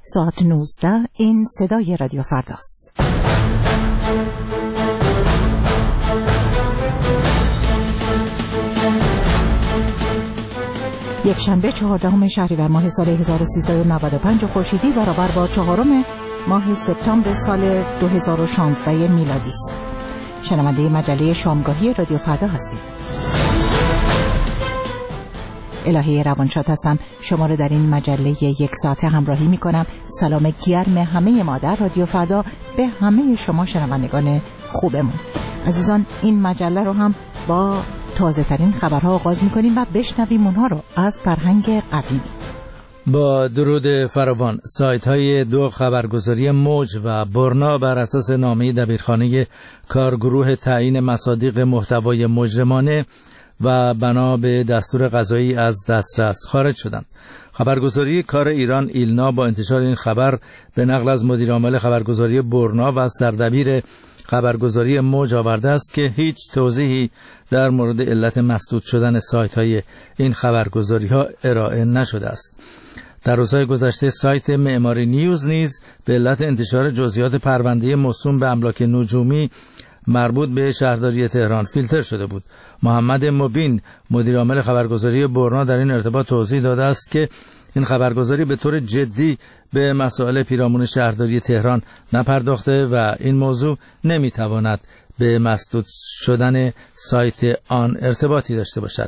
ساعت 19 این صدای رادیو فرداست. یک شنبه 14 شهریور ماه سال 1395 خورشیدی برابر با 4 ماه سپتامبر سال 2016 میلادی است. شنونده مجله شامگاهی رادیو فردا هستید. الهی روانشاد هستم. شما رو در این مجله یک ساعته همراهی می کنم. سلام گرم همه ما در رادیو فردا به همه شما شنوندگان خوبمون. عزیزان، این مجله رو هم با تازه ترین خبرها آغاز می کنیم و بشنویم اونها رو از فرهنگ قدیمی. با درود فراوان، سایت های دو خبرگزاری موج و برنا بر اساس نامه دبیرخانه کارگروه تعیین مصادیق محتوای مجرمانه و بنا به دستور قضایی از دسترس خارج شدند. خبرگزاری کار ایران ایلنا با انتشار این خبر به نقل از مدیر عامل خبرگزاری برنا و سردبیر خبرگزاری موج آورده است که هیچ توضیحی در مورد علت مسدود شدن سایت های این خبرگزاری ها ارائه نشده است. در روزهای گذشته سایت معماری نیوز نیز به علت انتشار جزئیات پرونده موسوم به املاک نجومی مربوط به شهرداری تهران فیلتر شده بود. محمد مبین مدیر عامل خبرگزاری برنا در این ارتباط توضیح داده است که این خبرگزاری به طور جدی به مسائل پیرامون شهرداری تهران نپرداخته و این موضوع نمیتواند به مسدود شدن سایت آن ارتباطی داشته باشد.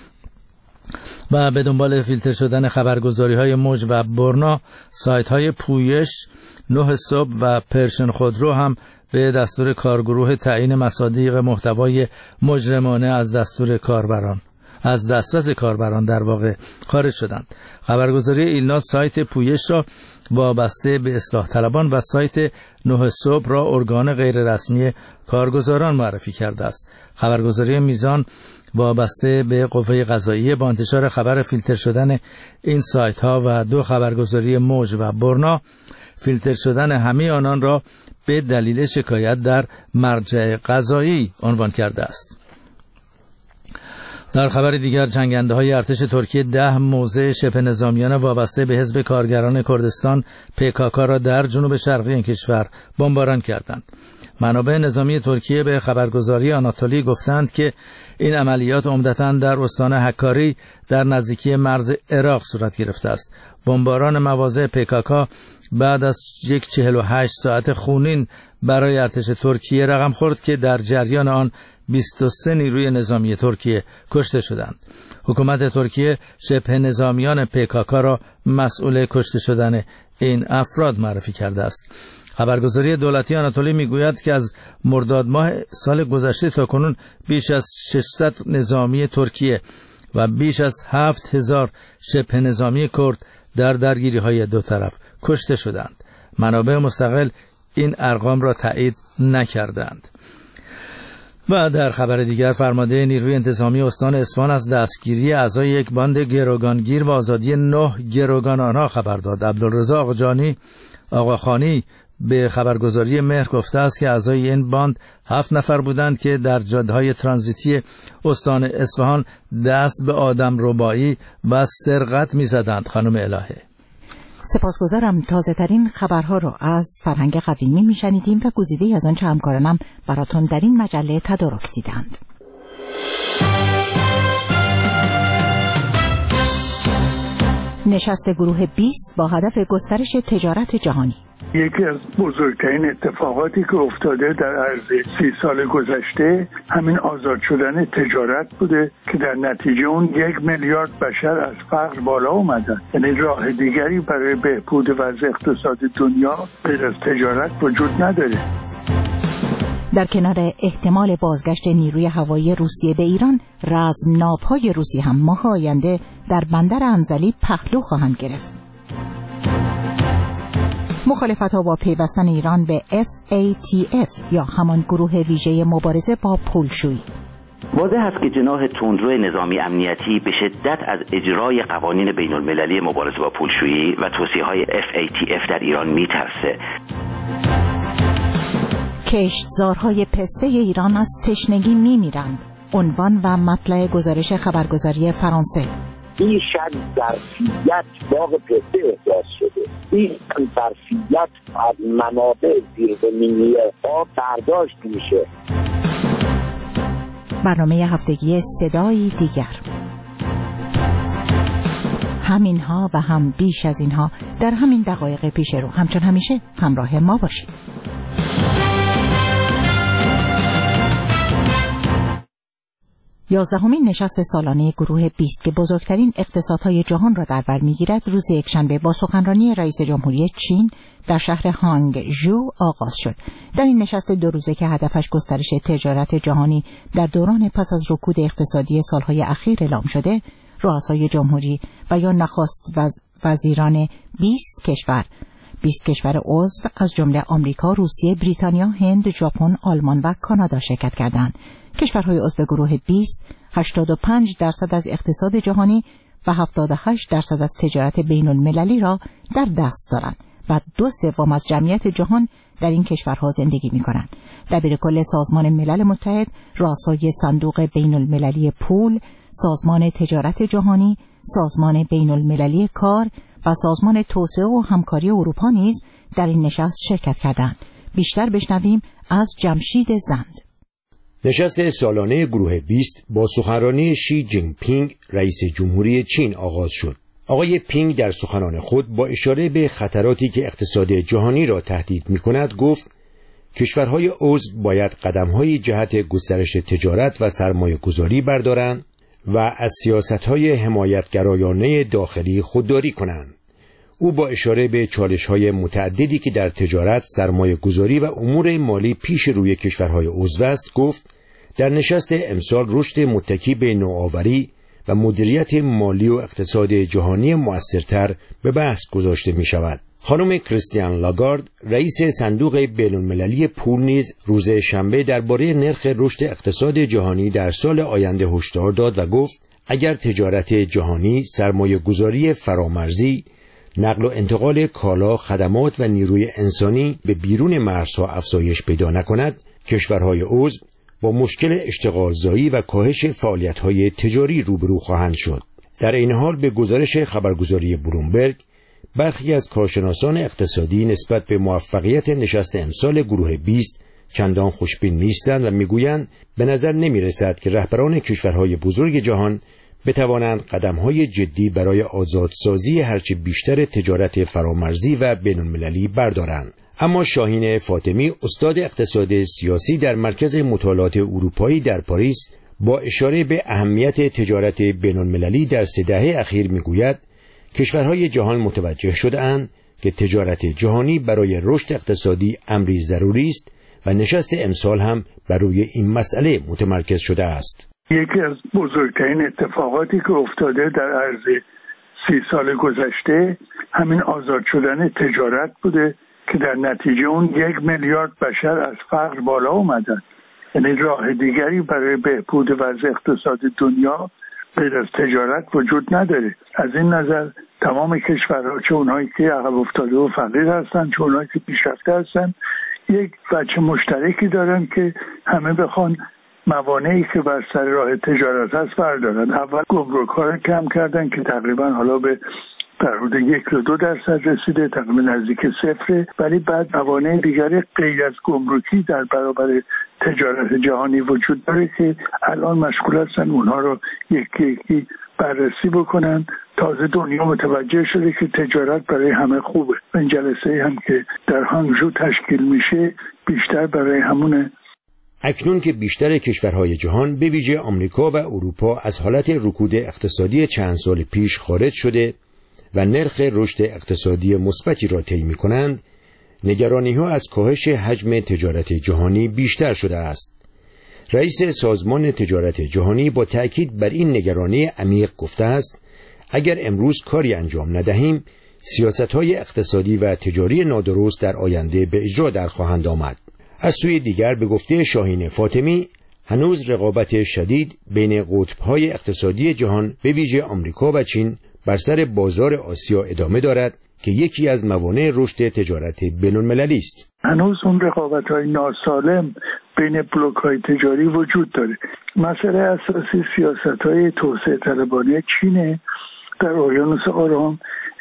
و به دنبال فیلتر شدن خبرگزاری‌های موج و برنا، سایت‌های پویش، 9 صبح و پرشن خودرو هم به دستور کارگروه تعیین مصادیق محتوای مجرمانه از دسترس کاربران در واقع خارج شدند. خبرگزاری ایلنا سایت پویش را وابسته به اصلاح طلبان و سایت 9 صبح را ارگان غیر رسمی کارگزاران معرفی کرده است. خبرگزاری میزان وابسته به قوه قضاییه با انتشار خبر فیلتر شدن این سایت ها و 2 خبرگزاری موج و برنا فیلتر شدن همه آنان را به دلیل شکایت در مرجع قضایی عنوان کرده است. در خبر دیگر، جنگنده های ارتش ترکیه 10 موضع شبه نظامیان وابسته به حزب کارگران کردستان PKK را در جنوب شرقی این کشور بمباران کردند. منابع نظامی ترکیه به خبرگزاری آناتولی گفتند که این عملیات عمدتاً در استان حکاری در نزدیکی مرز عراق صورت گرفته است. بمباران مواضع PKK بعد از 48 ساعت خونین برای ارتش ترکیه رقم خورد که در جریان آن 23 نیروی نظامی ترکیه کشته شدند. حکومت ترکیه شبه نظامیان PKK را مسئول کشته شدن این افراد معرفی کرده است. خبرگزاری دولتی آناتولی میگوید که از مرداد ماه سال گذشته تا کنون بیش از 600 نظامی ترکیه و بیش از 7000 شبه نظامی کرد در درگیری‌های دو طرف کشته شدند. منابع مستقل این ارقام را تایید نکردند. و در خبر دیگر، فرمانده نیروی انتظامی استان اصفهان از دستگیری اعضای یک باند گروگانگیر و آزادی 9 گروگان آنها خبر داد. عبدالرضا آقاخانی به خبرگزاری مهر گفته است که اعضای این باند 7 نفر بودند که در جاده‌های ترانزیتی استان اصفهان دست به آدمربایی و سرقت می‌زدند. خانم الهه، سپاسگزارم. تازه ترین خبرها رو از فرهنگ قدیمی میشنیدیم و گزیده‌ای از آنچه همکارانم براتون در این مجله تدارک دیدند. نشست گروه 20 با هدف گسترش تجارت جهانی. یکی از بزرگترین اتفاقاتی که افتاده در عرض 30 سال گذشته همین آزاد شدن تجارت بوده که در نتیجه اون 1 میلیارد بشر از فقر بالا اومدن. یعنی راه دیگری برای بهبود وضع اقتصاد دنیا غیر از تجارت وجود نداره. در کنار احتمال بازگشت نیروی هوایی روسیه به ایران، رزمناوهای روسی هم ماه آینده در بندر انزلی پهلو خواهند گرفت. مخالفت‌ها با پیوستن ایران به FATF یا همان گروه ویژه مبارزه با پولشویی. واضح است که جناح تندرو نظامی امنیتی به شدت از اجرای قوانین بین‌المللی مبارزه با پولشویی و توصیه‌های FATF در ایران می‌ترسه. کشتزارهای پسته ایران از تشنگی می‌میرند. عنوان و مطلع گزارش خبرگزاری فرانسه. بیش از 100% باغ پسته احداث شده. این ظرفیت از منابع زیرزمینی آب برداشت میشه. برنامه هفتگی صدایی دیگر، همینها و هم بیش از اینها در همین دقایق پیش رو. همچون همیشه همراه ما باشید. یازدهمین نشست سالانه گروه 20 که بزرگترین اقتصادهای جهان را در بر می‌گیرد روز یکشنبه با سخنرانی رئیس جمهوری چین در شهر هانگژو آغاز شد. در این نشست 2 روزه که هدفش گسترش تجارت جهانی در دوران پس از رکود اقتصادی سالهای اخیر اعلام شده، رؤسای جمهوری و یا نخست وزیران 20 کشور عضو از جمله آمریکا، روسیه، بریتانیا، هند، ژاپن، آلمان و کانادا شرکت کردند. کشورهای عضو گروه 20 85% از اقتصاد جهانی و 78% از تجارت بین المللی را در دست دارند و 2/3 از جمعیت جهان در این کشورها زندگی می کنند. دبیرکل سازمان ملل متحد، رؤسای صندوق بین المللی پول، سازمان تجارت جهانی، سازمان بین المللی کار و سازمان توسعه و همکاری اروپا نیز در این نشست شرکت کردند. بیشتر بشنویم از جمشید زند. نشست سالانه گروه 20 با سخنرانی شی جین پینگ رئیس جمهوری چین آغاز شد. آقای پینگ در سخنان خود با اشاره به خطراتی که اقتصاد جهانی را تهدید می‌کند گفت کشورهای عضو باید قدم‌های جهت گسترش تجارت و سرمایه‌گذاری بردارند و از سیاست‌های حمایتگرایانه داخلی خودداری کنند. او با اشاره به چالش‌های متعددی که در تجارت، سرمایه‌گذاری و امور مالی پیش روی کشورهای عضو است گفت در نشست امسال رشد متکی به نوآوری و مدیریت مالی و اقتصاد جهانی مؤثرتر به بحث گذاشته می شود. خانم کریستین لاگارد رئیس صندوق بین‌المللی پول نیز روز شنبه درباره نرخ رشد اقتصاد جهانی در سال آینده هشدار داد و گفت اگر تجارت جهانی، سرمایه‌گذاری فرامرزی، نقل و انتقال کالا، خدمات و نیروی انسانی به بیرون مرزها افزایش پیدا نکند، کشورهای عضو با مشکل اشتغالزایی و کاهش فعالیت‌های تجاری روبرو خواهند شد. در این حال به گزارش خبرگزاری بلومبرگ، برخی از کارشناسان اقتصادی نسبت به موفقیت نشست امسال گروه 20 چندان خوشبین نیستند و میگویند به نظر نمی‌رسد که رهبران کشورهای بزرگ جهان بتوانند قدم‌های جدی برای آزادسازی هرچه بیشتر تجارت فرامرزی و بین‌المللی بردارند. اما شاهین فاطمی، استاد اقتصاد سیاسی در مرکز مطالعات اروپایی در پاریس، با اشاره به اهمیت تجارت بین‌المللی در 3 دهه اخیر میگوید کشورهای جهان متوجه شده‌اند که تجارت جهانی برای رشد اقتصادی امری ضروری است و نشست امسال هم بر روی این مسئله متمرکز شده است. یکی از بزرگترین اتفاقاتی که افتاده در عرض 30 سال گذشته همین آزاد شدن تجارت بوده که در نتیجه اون 1 میلیارد بشر از فقر بالا اومدن. یعنی راه دیگری برای بهبود وضع اقتصاد دنیا غیر از تجارت وجود نداره. از این نظر تمام کشورها، چه اونهایی که عقب افتاده و فقیر هستن چه اونهایی که پیشرفته هستن، یک وجه مشترکی دارن که همه بخوان موانعی که بر سر راه تجارت هست بردارن. اول گمرک‌ها رو کم کردن که تقریبا حالا به در حدود 1-2% رسیده، تقریبا نزدیک 0، ولی بعد موانع دیگری غیر از گمرکی در برابر تجارت جهانی وجود داره که الان مشغول هستن اونها رو یکی بررسی بکنن. تازه دنیا متوجه شده که تجارت برای همه خوبه. این جلسه هم که در هانگژو تشکیل میشه بیشتر برای همونه. اکنون که بیشتر کشورهای جهان به ویژه آمریکا و اروپا از حالت رکود اقتصادی چند سال پیش خارج شده و نرخ رشد اقتصادی مثبتی را طی می‌کنند، نگرانی‌ها از کاهش حجم تجارت جهانی بیشتر شده است. رئیس سازمان تجارت جهانی با تأکید بر این نگرانی عمیق گفته است اگر امروز کاری انجام ندهیم، سیاست‌های اقتصادی و تجاری نادرست در آینده به اجرا در خواهند آمد. از سوی دیگر به گفته شاهین فاطمی، هنوز رقابت شدید بین قطب‌های اقتصادی جهان به ویژه آمریکا و چین بر سر بازار آسیا ادامه دارد که یکی از موانع رشد تجارت بین‌المللی است. هنوز اون رقابت‌های ناسالم بین بلوک‌های تجاری وجود داره. مسئله اساسی سیاست‌های توسعه طلبانه چینه در اقیانوس آرام.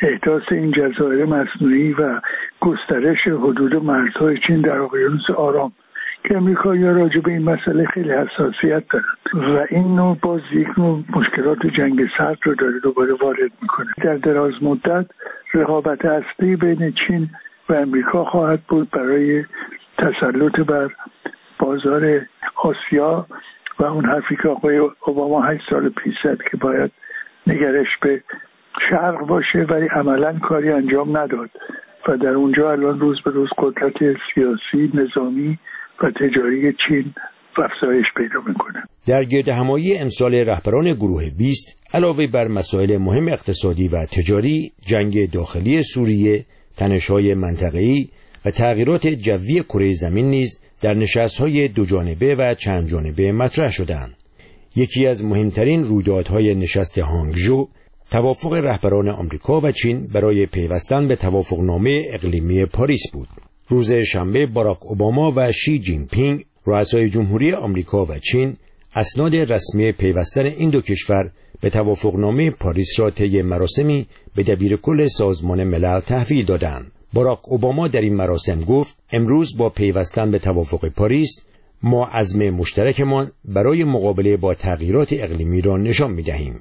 احداث این جزایر مصنوعی و گسترش حدود مرزهای چین در اقیانوس آرام که امریکایی‌ها راجع به این مسئله خیلی حساسیت دارن و این نوع باز یک نوع مشکلات جنگ سرد رو داره دوباره وارد میکنه. در دراز مدت رقابت اصلی بین چین و امریکا خواهد بود برای تسلط بر بازار آسیا و اون حرفی که آقای اوباما 8 سال پیش زد که باید نگرش به شرق باشه ولی عملاً کاری انجام نداد و در اونجا الان روز به روز قدرت سیاسی، نظامی و تجاری چین افزایش پیدا میکنه. در گردهمایی امسال رهبران گروه 20 علاوه بر مسائل مهم اقتصادی و تجاری، جنگ داخلی سوریه، تنش‌های منطقه‌ای و تغییرات جوی کره زمین نیز در نشست‌های دو جانبه و چند جانبه مطرح شدند. یکی از مهمترین رویدادهای نشست هانگژو توافق رهبران آمریکا و چین برای پیوستن به توافقنامه اقلیمی پاریس بود. روز شنبه باراک اوباما و شی جین پینگ رؤسای جمهوری آمریکا و چین اسناد رسمی پیوستن این دو کشور به توافقنامه پاریس را طی مراسمی به دبیرکل سازمان ملل تحویل دادند. باراک اوباما در این مراسم گفت امروز با پیوستن به توافق پاریس ما عزم مشترکمان برای مقابله با تغییرات اقلیمی را نشان می‌دهیم.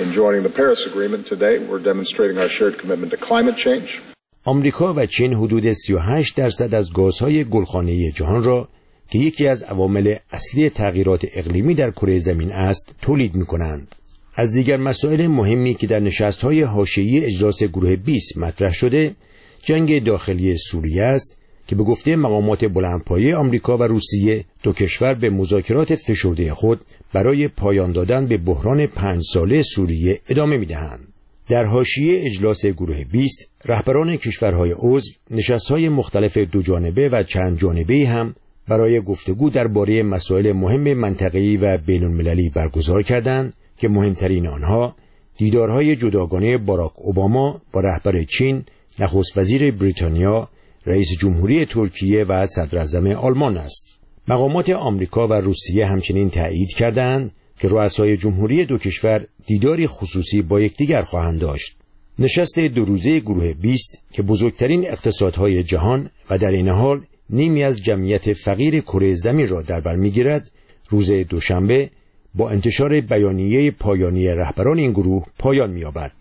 آمریکا و چین حدود 38% از گازهای گلخانه‌ای جهان را که یکی از عوامل اصلی تغییرات اقلیمی در کره زمین است تولید می‌کنند. از دیگر مسائل مهمی که در نشست‌های حاشیه‌ای اجلاس گروه 20 مطرح شده، جنگ داخلی سوریه است که به گفته مقامات بلندپایه آمریکا و روسیه دو کشور به مذاکرات فشرده خود برای پایان دادن به بحران 5 ساله سوریه ادامه می‌دهند. در حاشیه اجلاس گروه 20 رهبران کشورهای عضو نشست‌های مختلف دو جانبه و چند جانبه‌ای هم برای گفتگو درباره مسائل مهم منطقه‌ای و بین‌المللی برگزار کردند که مهمترین آنها دیدارهای جداگانه باراک اوباما با رهبر چین، نخست وزیر بریتانیا، رئیس جمهوری ترکیه و صدراعظم آلمان است. مقامات آمریکا و روسیه همچنین تایید کردند که رؤسای جمهوری دو کشور دیداری خصوصی با یکدیگر خواهند داشت. نشست دو روزه گروه 20 که بزرگترین اقتصادهای جهان و در این حال نیمی از جمعیت فقیر کره زمین را در بر می‌گیرد، روز دوشنبه با انتشار بیانیه پایانی رهبران این گروه پایان می‌یابد.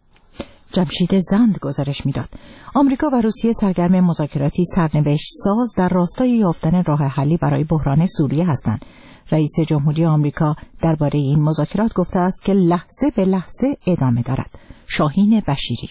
جمشید زند گزارش میداد. آمریکا و روسیه سرگرم مذاکراتی سرنوشت ساز در راستای یافتن راه حلی برای بحران سوریه هستند. رئیس جمهوری آمریکا درباره این مذاکرات گفته است که لحظه به لحظه ادامه دارد. شاهین بشیری.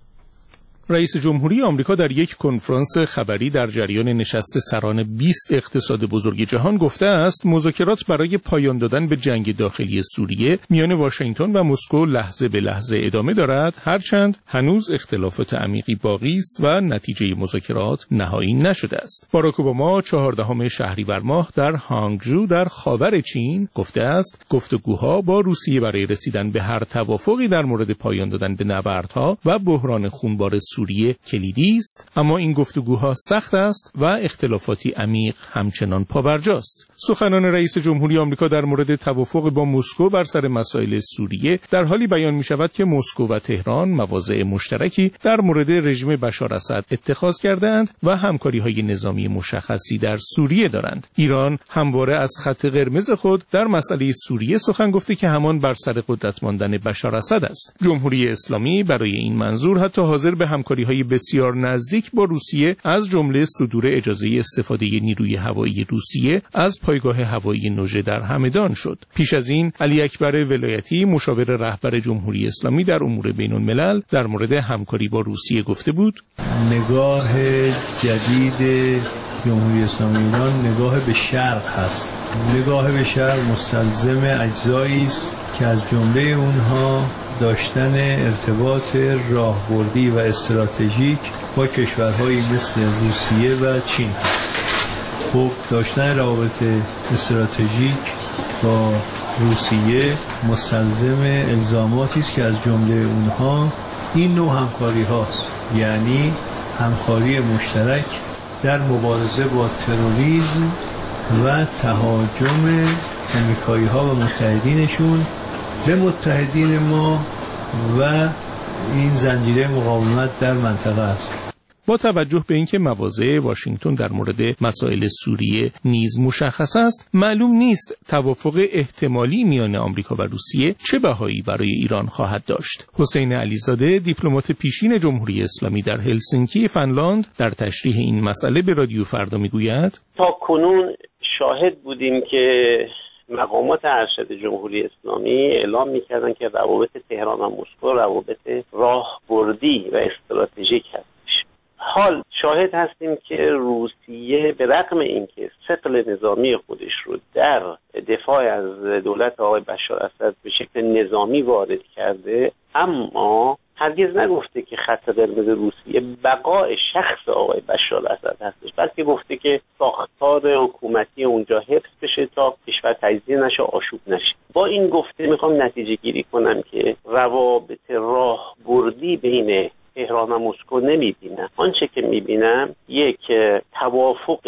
رئیس جمهوری آمریکا در یک کنفرانس خبری در جریان نشست سران 20 اقتصاد بزرگ جهان گفته است مذاکرات برای پایان دادن به جنگ داخلی سوریه میان واشنگتن و مسکو لحظه به لحظه ادامه دارد، هرچند هنوز اختلافات عمیقی باقی است و نتیجه مذاکرات نهایی نشده است. باراک اوباما 14 شهریور ماه در هانگژو در خاور چین گفته است گفتگوها با روسیه برای رسیدن به هر توافقی در مورد پایان دادن به نبردها و بحران خونبار سوریه کلیدی است، اما این گفتگوها سخت است و اختلافاتی عمیق همچنان پابرجاست. سخنان رئیس جمهوری آمریکا در مورد توافق با مسکو بر سر مسائل سوریه در حالی بیان می شود که مسکو و تهران مواضع مشترکی در مورد رژیم بشار اسد اتخاذ کردند و همکاری‌های نظامی مشخصی در سوریه دارند. ایران همواره از خط قرمز خود در مسئله سوریه سخن گفته که همان بر سر قدرت ماندن بشار اسد است. جمهوری اسلامی برای این منظور حتی حاضر به همکاری‌های بسیار نزدیک با روسیه از جمله صدور اجازه استفاده نیروی هوایی روسیه از پایگاه هوایی نوژه در همدان شد. پیش از این علی اکبر ولایتی مشاور رهبر جمهوری اسلامی در امور بین‌الملل در مورد همکاری با روسیه گفته بود: نگاه جدید جمهوری اسلامی ایران نگاه به شرق هست. نگاه به شرق مستلزم اجزایی است که از جمله اونها داشتن ارتباط راهبردی و استراتژیک با کشورهایی مثل روسیه و چین هست. خب داشتن روابط استراتژیک با روسیه مستلزم الزاماتی است که از جمله اونها این نوع همکاری هاست، یعنی همکاری مشترک در مبارزه با تروریسم و تهاجم آمریکایی ها و متحدینشون به متحدین ما و این زنجیره مقاومت در منطقه است. با توجه به اینکه مواضع واشنگتن در مورد مسائل سوریه نیز مشخص است، معلوم نیست توافق احتمالی میان آمریکا و روسیه چه بهایی برای ایران خواهد داشت. حسین علیزاده، دیپلمات پیشین جمهوری اسلامی در هلسینکی فنلاند، در تشریح این مسئله به رادیو فردا میگوید: تا کنون شاهد بودیم که مقامات ارشد جمهوری اسلامی اعلام می‌کردند که روابط تهران و مسکو روابط راهبردی و استراتژیک هست. حال شاهد هستیم که روسیه به رغم اینکه ثقل نظامی خودش رو در دفاع از دولت آقای بشار اسد به شکل نظامی وارد کرده، اما هرگز نگفته که خط قرمز روسیه بقای شخص آقای بشار اسد هستش، بلکه گفته که ساختار حکومتی اونجا حفظ بشه تا کشور تجزیه نشه، آشوب نشه. با این گفته میخوام نتیجه گیری کنم که روابط راهبردی بین تهران و مسکو نمیبینم. آنچه که میبینم یک توافق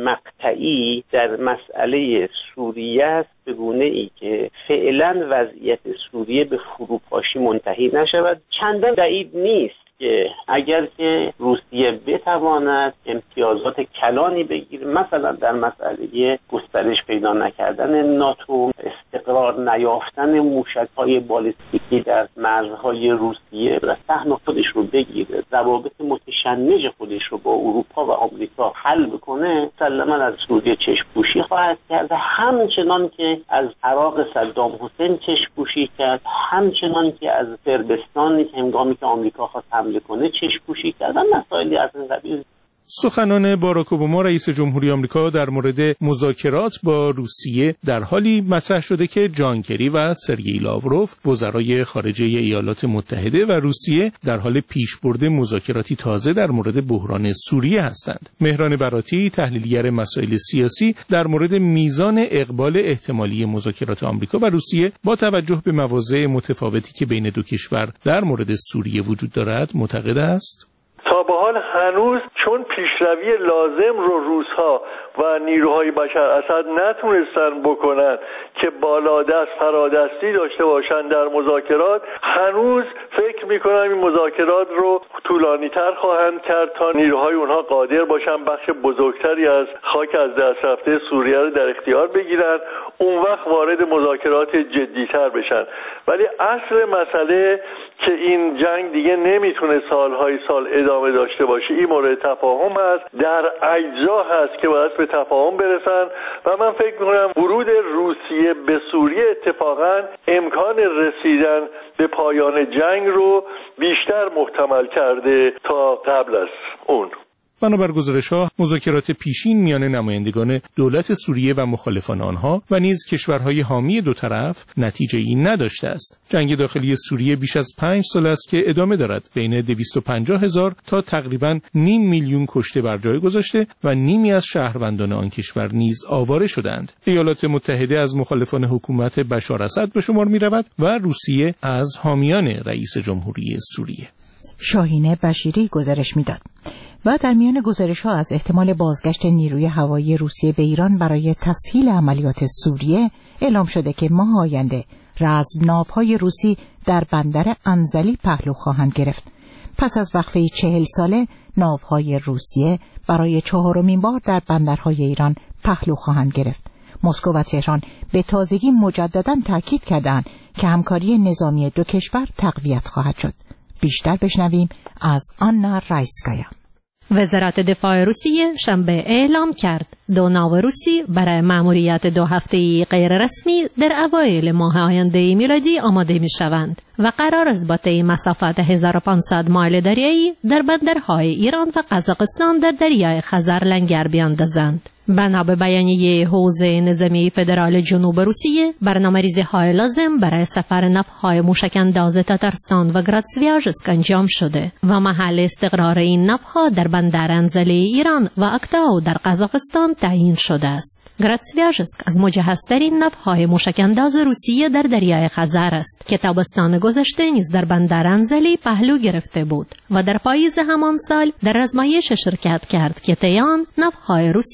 مقطعی در مسئله سوریه است، به گونه ای که فعلا وضعیت سوریه به فروپاشی منتهی نشود. چندان بعید نیست که اگر که روسیه بتواند امتیازات کلانی بگیره، مثلا در مسئله گسترش پیدا نکردن ناتو، استقرار نیافتن موشک‌های بالستیکی در مرزهای روسیه و سهم خودش رو بگیره، روابط متشنج خودش رو با اروپا و آمریکا حل بکنه، مسلماً از سوریه چشم‌پوشی خواهد کرد، همچنان که از عراق صدام حسین چشم‌پوشی کرد، همچنان که از صربستانی که هنگامی که آمریکا خواست حمله کنه چشم‌پوشی کردن. مسائلی از این قبیل. سخنان باراک اوباما رئیس جمهوری آمریکا در مورد مذاکرات با روسیه در حالی مطرح شده که جان کری و سرگئی لاوروف، وزرای خارجه ایالات متحده و روسیه، در حال پیشبرد مذاکراتی تازه در مورد بحران سوریه هستند. مهران براتی، تحلیلگر مسائل سیاسی، در مورد میزان اقبال احتمالی مذاکرات آمریکا و روسیه با توجه به مواضع متفاوتی که بین دو کشور در مورد سوریه وجود دارد معتقد است: تا به حال هنوز چون پیشروی لازم رو روس‌ها و نیروهای بشار اسد نتونستن بکنن که بالادست فرادستی داشته باشن در مذاکرات، هنوز فکر میکنم این مذاکرات رو طولانی‌تر خواهند کرد تا نیروهای اونها قادر باشن بخش بزرگتری از خاک از دست رفته سوریه رو در اختیار بگیرن، اون وقت وارد مذاکرات جدی‌تر بشن. ولی اصل مسئله که این جنگ دیگه نمیتونه سالهای سال ادامه داشته باشه، این مورد تفاهم هست، در اجزا هست که باید به تفاهم برسن و من فکر میکنم ورود روسیه به سوریه اتفاقا امکان رسیدن به پایان جنگ رو بیشتر محتمل کرده تا قبل از اون. بنابر گزارش‌ها، مذاکرات پیشین میان نمایندگان دولت سوریه و مخالفان آنها و نیز کشورهای حامی دو طرف نتیجه‌ای نداشته است. جنگ داخلی سوریه بیش از 5 سال است که ادامه دارد. بین 250,000 تا تقریباً نیم میلیون کشته بر جای گذاشته و نیمی از شهروندان آن کشور نیز آواره شدند. ایالات متحده از مخالفان حکومت بشار اسد به شمار می‌رود و روسیه از حامیان رئیس جمهوری سوریه. شاهین بشیری گزارش می‌داد. و در میان گزارش‌ها از احتمال بازگشت نیروی هوایی روسیه به ایران برای تسهیل عملیات سوریه اعلام شده که ماه آینده رزمناوهای روسی در بندر انزلی پهلو خواهند گرفت. پس از وقفه 40 ساله ناوهای روسیه برای 4مین بار در بندرهای ایران پهلو خواهند گرفت. مسکو و تهران به تازگی مجدداً تاکید کردند که همکاری نظامی دو کشور تقویت خواهد شد. بیشتر بشنویم از آنا رایسکایا. وزارت دفاع روسیه شنبه اعلام کرد 2 ناو روسی برای مأموریت 2 هفته‌ای غیر رسمی در اوایل ماه آینده میلادی آماده می شوند و قرار است با طی مسافت 1500 مایل دریایی در بندرهای ایران و قزاقستان در دریای خزر لنگر بیاندازند. بنا به بیانیه حوزه نظامی فدرال جنوب روسیه، برنامه‌ریزی‌های لازم برای سفر ناوهای موشک‌انداز تاتارستان و گراتسویاژسک انجام شده و محل استقرار این ناوها در بندر انزلی ایران و اکتاو در قزاقستان تعیین شده است. گراتسویاژسک از مجهزترین ناوهای موشک‌انداز روسیه در دریای خزر است که تابستان گذشته نیز در بندر انزلی پهلو گرفته بود و در پاییز همان سال در آزمایش شرکت کرد که طی آن ناوهای روسی از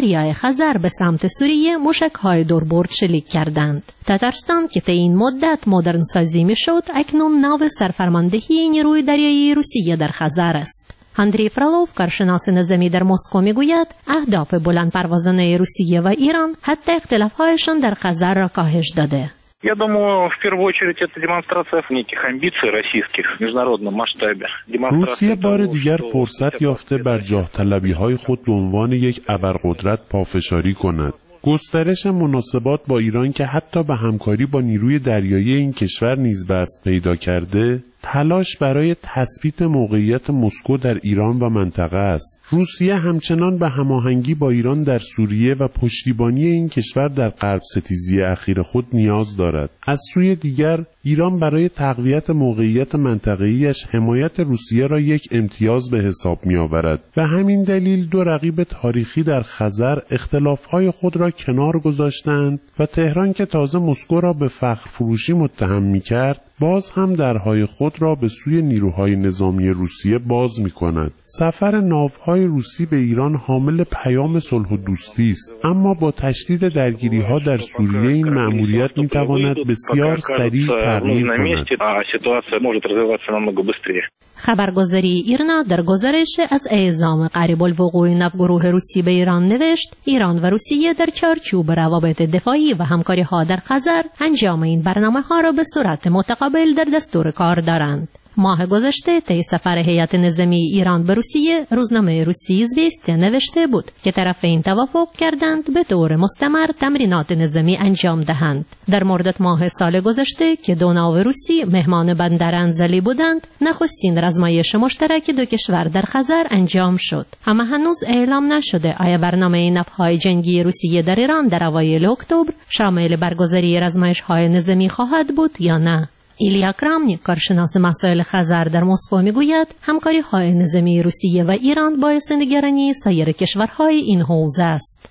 دریای خزر به سمت سوریه موشک‌های دوربرد شلیک کردند. تترستان که طی این مدت مدرن سازی می‌شد، اکنون ناو سرفرماندهی نیروی دریایی روسیه در خزر است. اندری فرالوف، کارشناس نظامی در مسکو، میگوید اهداف بلند پروازانه روسیه و ایران حتی اختلاف‌هایشان در خزر را کاهش داده. Я думаю, в первую очередь это демонстрация неких амбиций российских в международном масштабе. روسیه بار دیگر فرصت یافته بر جاه طلبی‌های خود به عنوان یک ابرقدرت پافشاری کند. گسترش مناسبات با ایران که حتی به همکاری با نیروی دریایی این کشور نیز بست پیدا کرده، تلاش برای تثبیت موقعیت مسکو در ایران و منطقه است. روسیه همچنان به هماهنگی با ایران در سوریه و پشتیبانی این کشور در غرب ستیزی اخیر خود نیاز دارد. از سوی دیگر ایران برای تقویت موقعیت منطقه‌ایش حمایت روسیه را یک امتیاز به حساب می‌آورد. به همین دلیل دو رقیب تاریخی در خزر اختلاف‌های خود را کنار گذاشتند و تهران که تازه مسکو را به فخر فروشی متهم می‌کرد، باز هم درهای خود را به سوی نیروهای نظامی روسیه باز می‌کند. سفر ناوهای روسی به ایران حامل پیام صلح و دوستی است، اما با تشدید درگیری‌ها در سوریه این مأموریت می‌تواند بسیار سریع تغییر کند. خبرگزاری ایرنا در گزارش از اعزام قریب الوقوع ناوگروه روسی به ایران نوشت ایران و روسیه در چارچوب روابط دفاعی و همکاری‌ها در خزر انجام این برنامه‌ها را به صورت متقابل در دستور کار دارند. ماه گذشته طی سفر هیئت نظامی ایران به روسیه، روزنامه روسی زویستیا نوشته بود که طرفین توافق کردند به طور مستمر تمرینات نظامی انجام دهند. در مرداد ماه سال گذشته که دو ناو روسی مهمان بندر انزلی بودند، نخستین رزمایش مشترک دو کشور در خزر انجام شد. اما هنوز اعلام نشده آیا برنامه ناوهای جنگی روسیه در ایران در اوایل اکتبر شامل برگزاری رزمایش‌های نظامی خواهد بود یا نه. ایلیا کرامنی، کارشناس مسائل خزر در مسکو، میگوید همکاری‌های نظامی روسیه و ایران باعث نگرانی سایر کشورهای این حوزه است.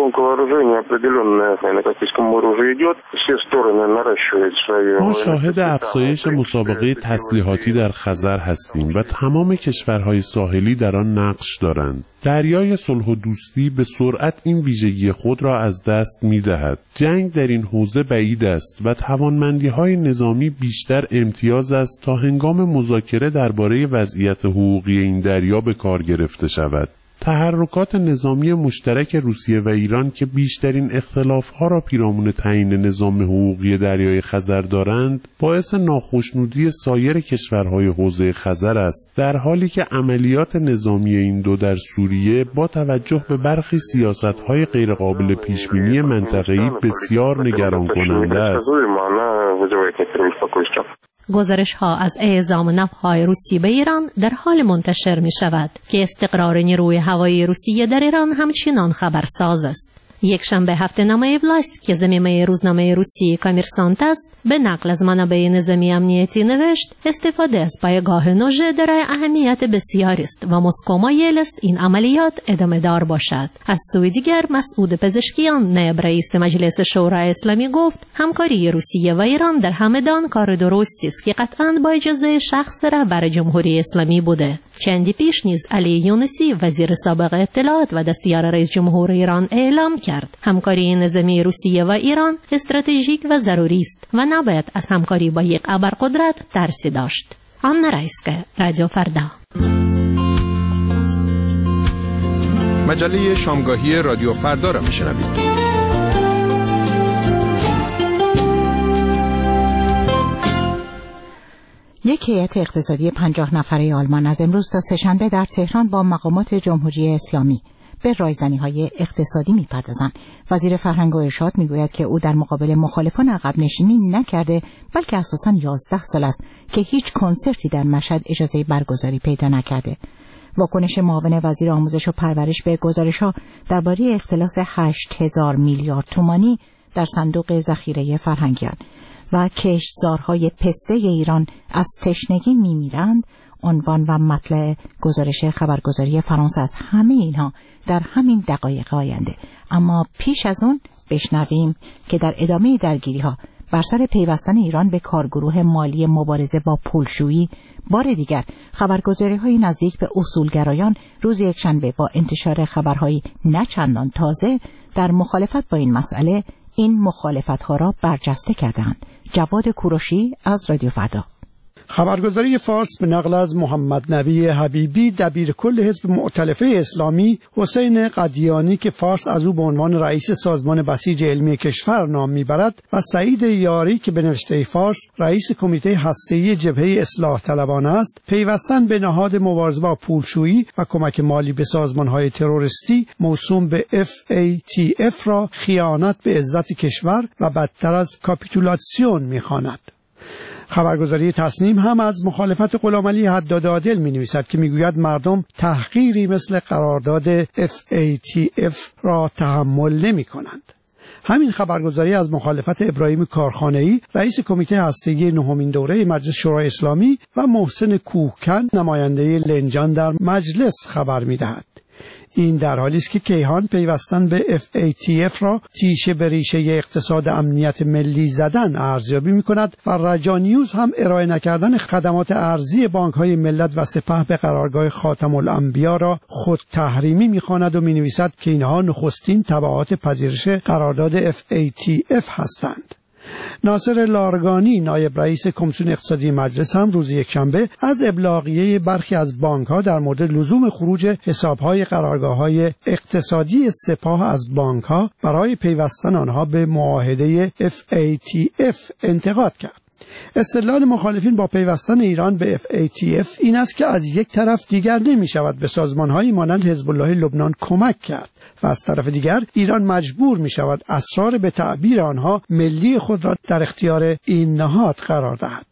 ما شاهد افزایش مسابقه تسلیحاتی در خزر هستیم و تمام کشورهای ساحلی در آن نقش دارند. دریای صلح و دوستی به سرعت این ویژگی خود را از دست می‌دهد. جنگ در این حوزه بعید است و توانمندی‌های نظامی بیشتر امتیاز است تا هنگام مذاکره درباره وضعیت حقوقی این دریا به کار گرفته شود. تحرکات نظامی مشترک روسیه و ایران که بیشترین اختلاف‌ها را پیرامون تعیین نظام حقوقی دریای خزر دارند، باعث ناخشنودی سایر کشورهای حوزه خزر است، در حالی که عملیات نظامی این دو در سوریه با توجه به برخی سیاست‌های غیرقابل پیش‌بینی منطقه‌ای بسیار نگران کننده است. گزارش‌ها از اعزام ناوهای روسی به ایران در حال منتشر می‌شود که استقرار نیروی هوایی روسیه در ایران همچنان خبرساز است. یک شنبه هفته‌نامه ولاست که ضمیمه روزنامه روسی کامرسانت است به نقل از منابع نظامی امنیتی نوشت استفاده از پایگاه نوژه دارای اهمیت بسیاری است و مسکو مایل است این عملیات ادامه دار باشد. از سوی دیگر مسعود پزشکیان نایب رئیس مجلس شورای اسلامی گفت همکاری روسیه و ایران در همدان کار درستی است که قطعاً با اجازه شخص رهبر جمهوری اسلامی بوده. چندی پیش نیز علی یونسی وزیر سابق اطلاعات و دستیار رئیس جمهور ایران اعلام کرد همکاری نظامی روسیه و ایران استراتژیک و ضروری است و نباید از همکاری با یک ابرقدرت ترسی داشت. آنا رایسکه، رادیو فردا. مجله شامگاهی رادیو فردا را میشنوید. یک هیئت اقتصادی 50 نفره آلمان از امروز تا سه‌شنبه در تهران با مقامات جمهوری اسلامی به رایزنی‌های اقتصادی می‌پردازند. وزیر فرهنگ و ارشاد می‌گوید که او در مقابل مخالفان عقب نشینی نکرده، بلکه اساساً 11 سال است که هیچ کنسرتی در مشهد اجازه برگزاری پیدا نکرده. واکنش معاون وزیر آموزش و پرورش به گزارش‌ها درباره اختلاس 8000 میلیارد تومانی در صندوق ذخیره فرهنگیان و کشتزارهای پسته ایران از تشنگی میمیرند، عنوان و مطلع گزارش خبرگزاری فرانسه از همه اینها در همین دقایق آینده. اما پیش از اون بشنویم که در ادامه درگیری‌ها بر سر پیوستن ایران به کارگروه مالی مبارزه با پولشویی بار دیگر خبرگزاری‌های نزدیک به اصولگرایان روز یکشنبه با انتشار خبرهای نه چندان تازه در مخالفت با این مسئله این مخالفت‌ها را برجسته کردند. جواد کوروشی از رادیو فردا. خبرگزاری فارس به نقل از محمد نبی حبیبی دبیرکل حزب مؤتلفه اسلامی، حسین قدیانی که فارس از او به عنوان رئیس سازمان بسیج علمی کشور نام میبرد و سعید یاری که به نوشته فارس رئیس کمیته هسته‌ای جبهه اصلاح طلبانه است، پیوستن به نهاد مبارزه با پولشویی و کمک مالی به سازمان‌های تروریستی موسوم به FATF را خیانت به عزت کشور و بدتر از کاپیتولاسیون می‌خواند. خبرگزاری تصنیم هم از مخالفت غلامعلی حداد عادل می‌نویسد که میگوید مردم تحقیری مثل قرارداد FATF را تحمل نمی‌کنند. همین خبرگزاری از مخالفت ابراهیم کارخانه‌ای رئیس کمیته هسته‌ای نهمین دوره مجلس شورای اسلامی و محسن کوهکن نماینده لنجان در مجلس خبر می‌دهد. این در حالی است که کیهان پیوستن به FATF را تیشه به ریشه اقتصاد امنیت ملی زدن ارزیابی می‌کند و رجا نیوز هم ارائه نکردن خدمات ارزی بانک‌های ملت و سپه به قرارگاه خاتم الانبیا را خود تحریمی می‌خواند و می‌نویسد که اینها نخستین تبعات پذیرش قرارداد FATF هستند. ناصر لارگانی نایب رئیس کمیسیون اقتصادی مجلس هم روز یکشنبه از ابلاغیه برخی از بانک‌ها در مورد لزوم خروج حساب‌های قرارگاه‌های اقتصادی سپاه از بانک‌ها برای پیوستن آنها به معاهده FATF انتقاد کرد. استدلال مخالفین با پیوستن ایران به FATF این است که از یک طرف دیگر نمی شود به سازمان‌هایی مانند حزب الله لبنان کمک کرد و از طرف دیگر ایران مجبور می شود اسرار به تعبیر آنها ملی خود را در اختیار این نهاد قرار دهد.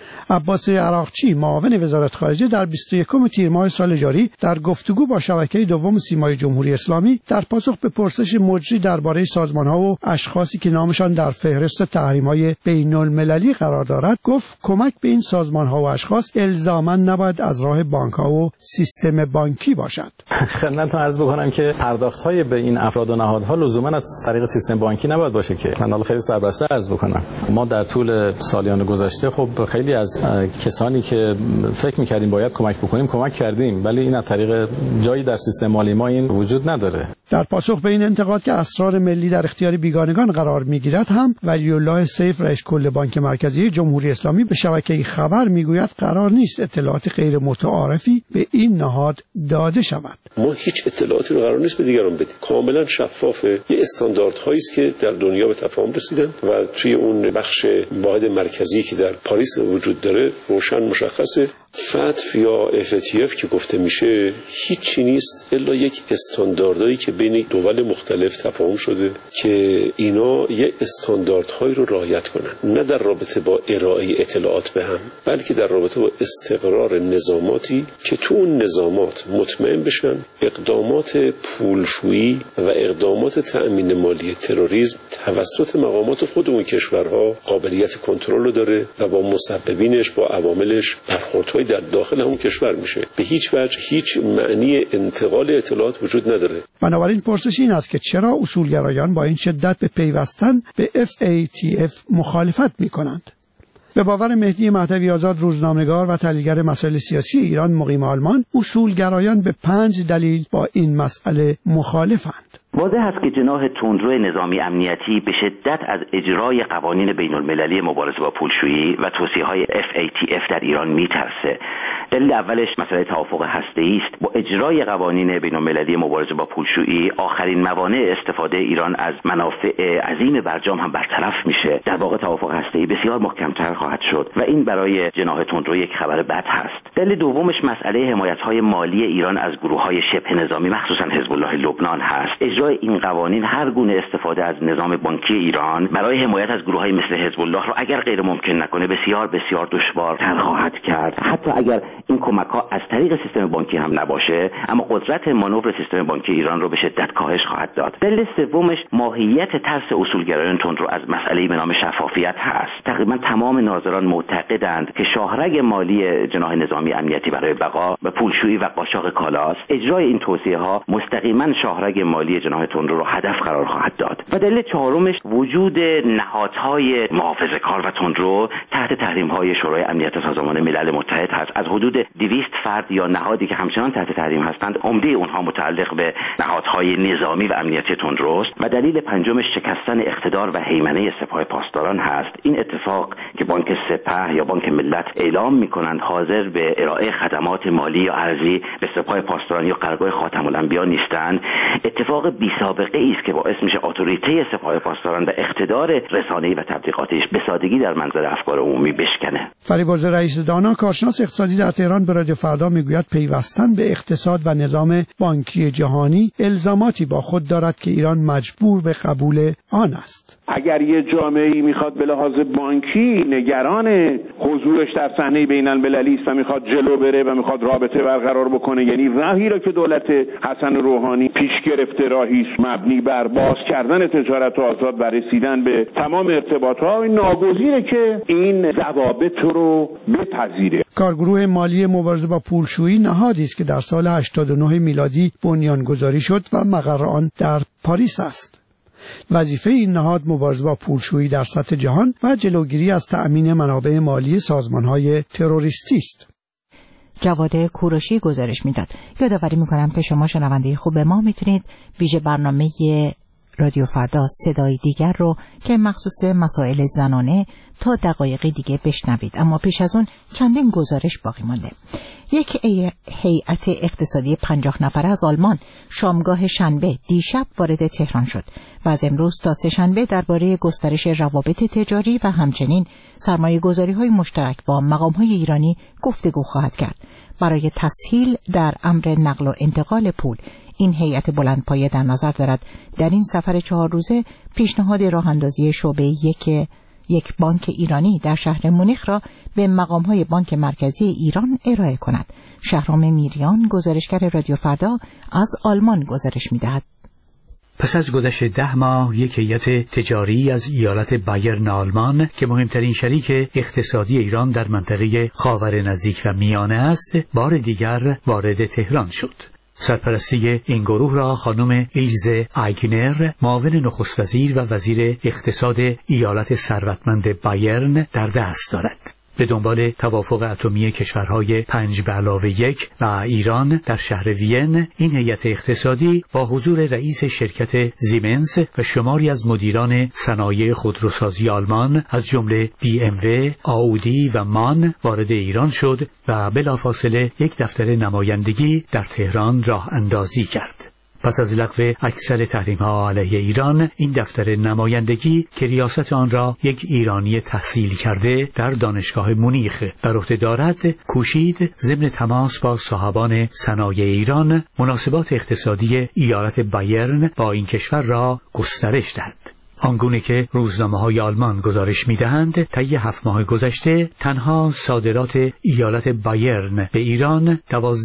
عباس عراقچی معاون وزارت خارجه در 21 تیر ماه سال جاری در گفتگو با شبکه دوم سیمای جمهوری اسلامی در پاسخ به پرسش مجری درباره سازمان‌ها و اشخاصی که نامشان در فهرست تحریم‌های بین‌المللی قرار دارد گفت کمک به این سازمان‌ها و اشخاص الزاماً نباید از راه بانک‌ها و سیستم بانکی باشد. خدمتتون عرض بکنم که پرداخت‌های به این افراد و نهادها لزوماً از طریق سیستم بانکی نباید باشه که من حالا خیلی سربسته عرض بکنم. ما در طول سالیان گذشته خب خیلی از کسانی که فکر می‌کردیم باید کمک بکنیم کمک کردیم، ولی این از طریق جایی در سیستم مالی ما این وجود نداره. در پاسخ به این انتقاد که اسرار ملی در اختیار بیگانگان قرار می‌گیرد هم ولی الله سیف رئیس کل بانک مرکزی جمهوری اسلامی به شبکه خبر میگوید قرار نیست اطلاعات غیر متعارفی به این نهاد داده شود. ما هیچ اطلاعاتی رو قرار نیست به دیگران بدیم. کاملا شفافه. یه استانداردهایی است که در دنیا به تفاهم رسیدن و توی اون بخش واحد مرکزی که در پاریس وجود داره روشن مشخصه. FATF یا FATF که گفته میشه هیچی نیست الا یک استانداردهایی که بین دول مختلف تفاهم شده که اینا یه استانداردهایی رو رعایت کنن، نه در رابطه با ارائه اطلاعات به هم، بلکه در رابطه با استقرار نظاماتی که تو اون نظامات مطمئن بشن اقدامات پولشویی و اقدامات تأمین مالی تروریسم توسط مقامات خود اون کشورها قابلیت کنترل رو داره و با مسببینش با عواملش برخوردهای در داخل اون کشور میشه. به هیچ وجه هیچ معنی انتقال اطلاعات وجود نداره. بنابراین پرسش این است که چرا اصولگرایان با این شدت به پیوستن به FATF مخالفت میکنند؟ به باور مهدی مهدوی آزاد روزنامه‌نگار و تحلیلگر مسائل سیاسی ایران مقیم آلمان، اصولگرایان به 5 دلیل با این مسئله مخالفند. واضح است که جناح تندرو نظامی امنیتی به شدت از اجرای قوانین بین‌المللی مبارزه با پولشویی و توصیه‌های FATF در ایران می‌ترسه. دلیل اولش مسئله توافق هسته‌ای است. با اجرای قوانین بین‌المللی مبارزه با پولشویی آخرین موانع استفاده ایران از منافع عظیم برجام هم برطرف میشه. در واقع توافق هسته‌ای بسیار محکم‌تر خواهد شد و این برای جناح تندرو یک خبر بد هست. دلیل دومش مسئله حمایت‌های مالی ایران از گروه‌های شبه نظامی مخصوصاً حزب الله لبنان هست. اجرای این قوانین هر گونه استفاده از نظام بانکی ایران برای حمایت از گروه‌های مثل حزب الله رو اگر غیر ممکن نکنه بسیار بسیار دشوارتر خواهد کرد. حتی اگر این کمک‌ها از طریق سیستم بانکی هم نباشه، اما قدرت مانور سیستم بانکی ایران رو به شدت کاهش خواهد داد. دلیل سومش ماهیت ترس اصولگرایان تندرو از مسئله به نام شفافیت هست. تقریبا تمام ناظران معتقدند که شاهرگ مالی جناح نظامی امنیتی برای بقا و پولشویی و قاچاق کالاست. اجرای این توصیه‌ها مستقیما شاهرگ مالی جناح صنایع تندرو را هدف قرار خواهد داد. و دلیل چهارمش وجود نهادهای محافظه‌کار و تندرو تحت تحریم‌های شورای امنیت سازمان ملل متحد هست. از حدود 200 فرد یا نهادی که همچنان تحت تحریم هستند، عمده اونها متعلق به نهادهای نظامی و امنیتی تندرو است. و دلیل پنجمش شکستن اقتدار و هیمنه سپاه پاسداران هست. این اتفاق که بانک سپه یا بانک ملت اعلام می‌کنند حاضر به ارائه خدمات مالی یا ارزی به سپاه پاسداران یا قرارگاه خاتم الانبیا نیستند، اتفاق بی سابقه است که باعث میشه اتوریته سپاه پاسداران و اقتدار رسانه‌ای و تبلیغاتیش به سادگی در منظر افکار عمومی بشکنه. فریبرز رئیس دانا، کارشناس اقتصادی در تهران، به رادیو فردا میگوید پیوستن به اقتصاد و نظام بانکی جهانی الزاماتی با خود دارد که ایران مجبور به قبول آن است. اگر یه جامعه‌ای میخواد به لحاظ بانکی نگران حضورش در صحنه بین‌المللی است و میخواد جلو بره و میخواد رابطه برقرار بکنه، یعنی راهی را که دولت حسن روحانی پیش گرفته راهی است مبنی بر باز کردن تجارت آزاد و رسیدن به تمام ارتباطات، ناگزیره که این ضوابط رو بپذیره. کارگروه مالی مبارزه با پولشویی نهادی است که در سال 89 میلادی بنیانگذاری شد و مقر آن در پاریس است. وظیفه این نهاد مبارزه با پولشویی در سطح جهان و جلوگیری از تأمین منابع مالی سازمان‌های تروریستی است. جواد کوروشی گزارش میداد. یادآوری میکنم که شما شنونده خوب ما میتونید ویژه برنامه رادیو فردا صدای دیگر رو که مخصوص مسائل زنانه تا دقایقی دیگه بشنوید. اما پیش از اون چندین گزارش باقی مانده. یک هیئت اقتصادی 50 نفره از آلمان شامگاه شنبه دیشب وارد تهران شد و از امروز تا سه شنبه درباره گسترش روابط تجاری و همچنین سرمایه‌گذاری‌های مشترک با مقام‌های ایرانی گفتگو خواهد کرد. برای تسهیل در امر نقل و انتقال پول، این هیئت بلندپایه در نظر دارد در این سفر 4 روزه پیشنهاد راه‌اندازی شعبه یک بانک ایرانی در شهر مونیخ را به مقام‌های بانک مرکزی ایران ارائه کند. شهرام میریان، گزارشگر رادیو فردا، از آلمان گزارش می‌دهد. پس از گذشت 10 ماه یک هیئت تجاری از ایالت بایرن آلمان که مهمترین شریک اقتصادی ایران در منطقه خاور نزدیک و میانه است، بار دیگر وارد تهران شد. سرپرستی این گروه را خانم ایلزه آیگنر، معاون نخست وزیر و وزیر اقتصاد ایالت ثروتمند بایرن، در دست دارد. به دنبال توافق اتمی کشورهای 5+1 و ایران در شهر وین، این هیئت اقتصادی با حضور رئیس شرکت زیمنس و شماری از مدیران صنایع خودروسازی آلمان از جمله BMW، آودی و مان وارد ایران شد و بلافاصله یک دفتر نمایندگی در تهران راه اندازی کرد. پس از لغو اکثر تحریم‌ها علیه ایران، این دفتر نمایندگی که ریاست آن را یک ایرانی تحصیل کرده در دانشگاه مونیخ بر عهده دارد، کوشید ضمن تماس با صاحبان صنایع ایران مناسبات اقتصادی ایالت بایرن با این کشور را گسترش دهد. آنگونه که روزنامه‌های آلمان گزارش می‌دهند، طی 7 ماه گذشته تنها صادرات ایالت بایرن به ایران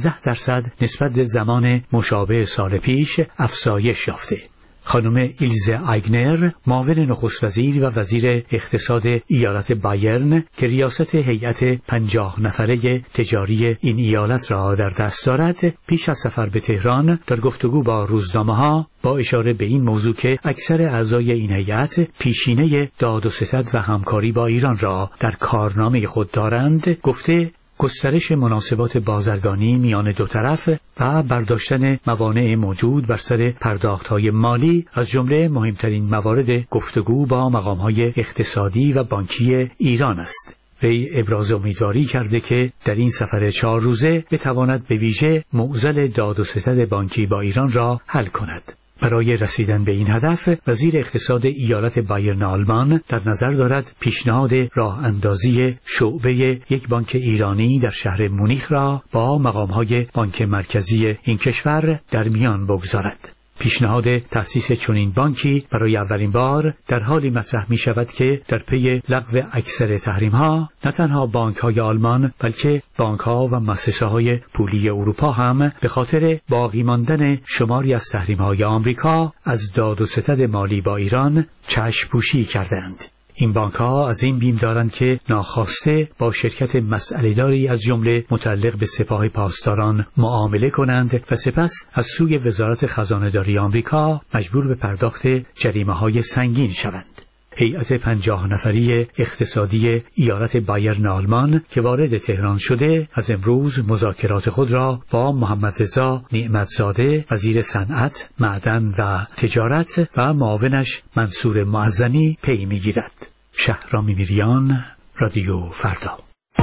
12% نسبت به زمان مشابه سال پیش افزایش یافته. خانم ایلزه آیگنر، معاون نخست وزیر و وزیر اقتصاد ایالت بایرن که ریاست هیئت 50 نفره تجاری این ایالت را در دست دارد، پیش از سفر به تهران در گفتگو با روزنامه‌ها با اشاره به این موضوع که اکثر اعضای این هیئت پیشینه داد و ستد و همکاری با ایران را در کارنامه خود دارند، گفته گسترش مناسبات بازرگانی میان دو طرف و برداشتن موانع موجود بر سر پرداخت‌های مالی از جمله مهمترین موارد گفتگو با مقام‌های اقتصادی و بانکی ایران است. وی ابراز امیدواری کرده که در این سفر 4 روزه بتواند به ویژه معضل داد و ستد بانکی با ایران را حل کند. برای رسیدن به این هدف، وزیر اقتصاد ایالت بایرن آلمان در نظر دارد پیشنهاد راه اندازی شعبه یک بانک ایرانی در شهر مونیخ را با مقام‌های بانک مرکزی این کشور در میان بگذارد. پیشنهاد تأسیس چنین بانکی برای اولین بار در حالی مطرح می شود که در پی لغو اکثر تحریم‌ها نه تنها بانک‌های آلمان بلکه بانک‌ها و مؤسسه‌های پولی اروپا هم به خاطر باقی ماندن شماری از تحریم‌های آمریکا از داد و ستد مالی با ایران چشم پوشی کردند. این بانک‌ها از این بیم دارند که ناخواسته با شرکت مسئله‌داری از جمله متعلق به سپاه پاسداران معامله کنند و سپس از سوی وزارت خزانه‌داری آمریکا مجبور به پرداخت جریمه‌های سنگین شوند. هیئت 50 نفری اقتصادی ایالت بایرن آلمان که وارد تهران شده از امروز مذاکرات خود را با محمد رضا نعمتزاده وزیر صنعت، معدن و تجارت و معاونش منصور معظمی پی می‌گیرد. شهرام میریان، رادیو فردا.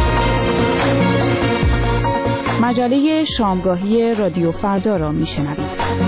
مجله شامگاهی رادیو فردا را میشنوید.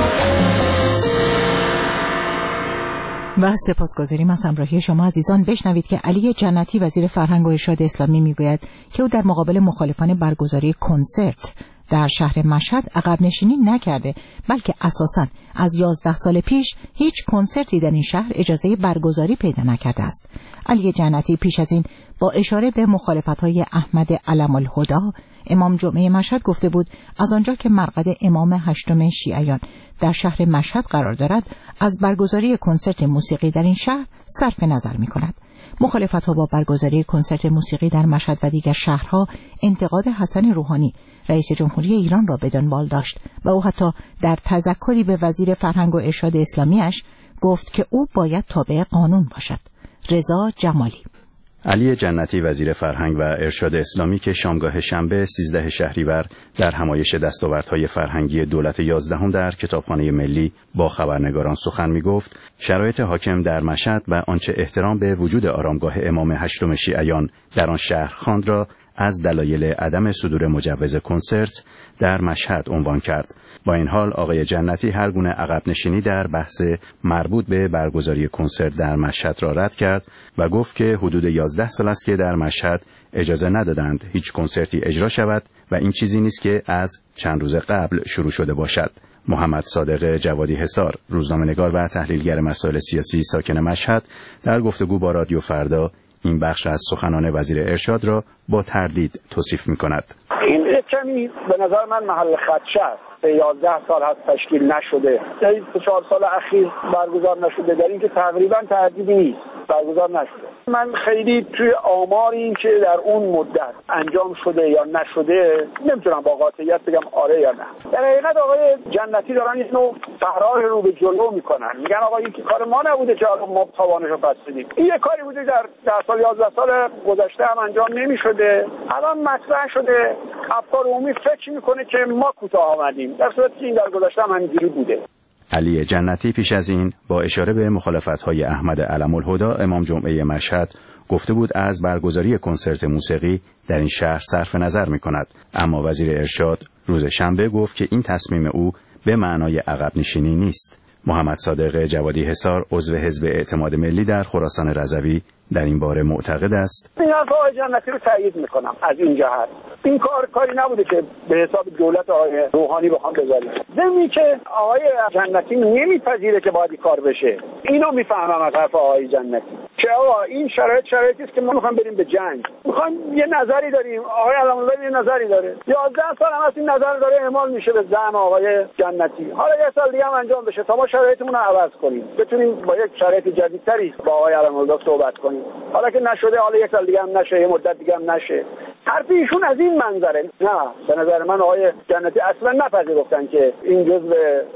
و سپاسگزاریم از همراهی شما عزیزان. بشنوید که علی جنتی وزیر فرهنگ و ارشاد اسلامی میگوید که او در مقابل مخالفان برگزاری کنسرت در شهر مشهد عقب نشینی نکرده، بلکه اساساً از 11 سال پیش هیچ کنسرتی در این شهر اجازه برگزاری پیدا نکرده است. علی جنتی پیش از این با اشاره به مخالفت‌های احمد علم الهدی امام جمعه مشهد گفته بود از آنجا که مرقد امام هشتم شیعیان در شهر مشهد قرار دارد از برگزاری کنسرت موسیقی در این شهر صرف نظر می کند. مخالفت‌ها با برگزاری کنسرت موسیقی در مشهد و دیگر شهرها انتقاد حسن روحانی رئیس جمهوری ایران را به دنبال داشت و او حتی در تذکری به وزیر فرهنگ و ارشاد اسلامیش گفت که او باید تابع قانون باشد. رضا جمالی. علی جنتی وزیر فرهنگ و ارشاد اسلامی که شامگاه شنبه 13 شهریور در همایش دستاوردهای فرهنگی دولت 11 در کتابخانه ملی با خبرنگاران سخن می‌گفت شرایط حاکم در مشهد و آنچه احترام به وجود آرامگاه امام هشتم شیعیان در آن شهر خواند را از دلایل عدم صدور مجوز کنسرت در مشهد عنوان کرد. با این حال آقای جنتی هر گونه عقب نشینی در بحث مربوط به برگزاری کنسرت در مشهد را رد کرد و گفت که حدود 11 سال است که در مشهد اجازه ندادند هیچ کنسرتی اجرا شود و این چیزی نیست که از چند روز قبل شروع شده باشد. محمد صادق جوادی حصار، روزنامه‌نگار و تحلیلگر مسائل سیاسی ساکن مشهد، در گفتگو با رادیو فردا این بخش از سخنان وزیر ارشاد را با تردید توصیف می‌کند. این کمی به نظر من محل خدشه است. 11 سال هست تشکیل نشده. در 4 سال اخیر برگزار نشده. در این که تقریبا تردیدی نیست. برگزار نشده. من خیلی توی آمار این که در اون مدت انجام شده یا نشده نمیتونم با قاطعیت بگم آره یا نه. در حقیقت آقای جنتی دارن یه نوع فرار رو به جلو میکنن. میگن آقا این که کار ما نبوده که ما توانش رو پس بدیم. این یه کاری بوده در 10 سال 11 سال گذشته هم انجام نمیشده. الان مطرح شده. افکار عمومی فکر میکنه که ما کوتاه آمدیم. در صورتی که این در گذشته هم همینجوری بوده. علی جنتی پیش از این با اشاره به مخالفت‌های احمد علم الهدی امام جمعه مشهد گفته بود از برگزاری کنسرت موسیقی در این شهر صرف نظر می‌کند، اما وزیر ارشاد روز شنبه گفت که این تصمیم او به معنای عقب نشینی نیست. محمد صادق جوادی حصار عضو حزب اعتماد ملی در خراسان رضوی در این باره معتقد است. این حرف آقای جنتی رو تایید میکنم. از این جهت این کاری نبوده که به حساب دولت آقای روحانی بخوام بذاریم. ضمنی که آقای جنتی نمیپذیره که باید کار بشه. اینو میفهمم از حرف آقای جنتی که آقا این شرایطی است که ما میخوایم بریم به جنگ. میخوایم یه نظری داریم. آقای علم‌الله یه نظری داره. 11 سال هم از این نظر داره اعمال میشه به زعم آقای جنتی. حالا یه سال دیگه هم انجام بشه تا ما شرایطمون رو عوض کنیم. بتونیم با یک شرایط جدیدتری با آقای علم‌الله صحبت کنیم. حالا که نشده، حالا یک سال دیگه هم نشه، یه مدت دیگه هم نشه. حرف ایشون از این منظره. نه، به نظر من آقای جنتی اصلا نپذیرفتن که این جزء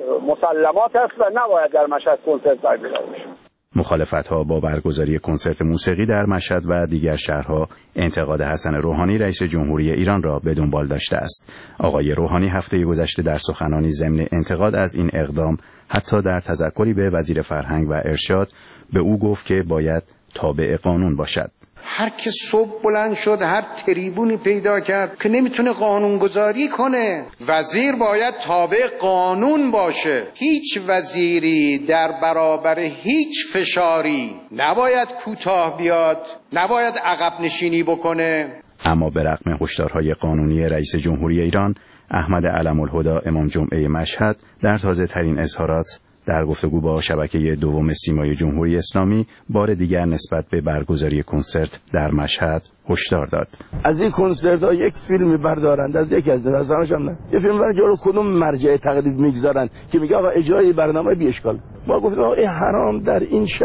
مسلمات است و نباید در مشهد کنسرت برگزار بشه. مخالفت‌ها با برگزاری کنسرت موسیقی در مشهد و دیگر شهرها انتقاد حسن روحانی رئیس جمهوری ایران را به دنبال داشته است. آقای روحانی هفته گذشته در سخنانی ضمن انتقاد از این اقدام حتی در تذکری به وزیر فرهنگ و ارشاد به او گفت که باید تابع قانون باشد. هر که صبح بلند شد هر تریبونی پیدا کرد که نمیتونه قانونگذاری کنه. وزیر باید تابع قانون باشه. هیچ وزیری در برابر هیچ فشاری نباید کوتاه بیاد، نباید عقب نشینی بکنه. اما به رغم هشدارهای قانونی رئیس جمهوری ایران احمد علم الهدی امام جمعه مشهد در تازه ترین اظهارات در گفتگو با شبکه دوم سیمای جمهوری اسلامی بار دیگر نسبت به برگزاری کنسرت در مشهد هشدار داد. از این کنسرت ها یک فیلم بردارند، از یکی از نظرش هم نه، یه فیلم جلو کدوم مرجع تقلید میگذارن که میگه آقا اجرای برنامه بی اشکال. ما گفتیم آقا این حرام در این شهر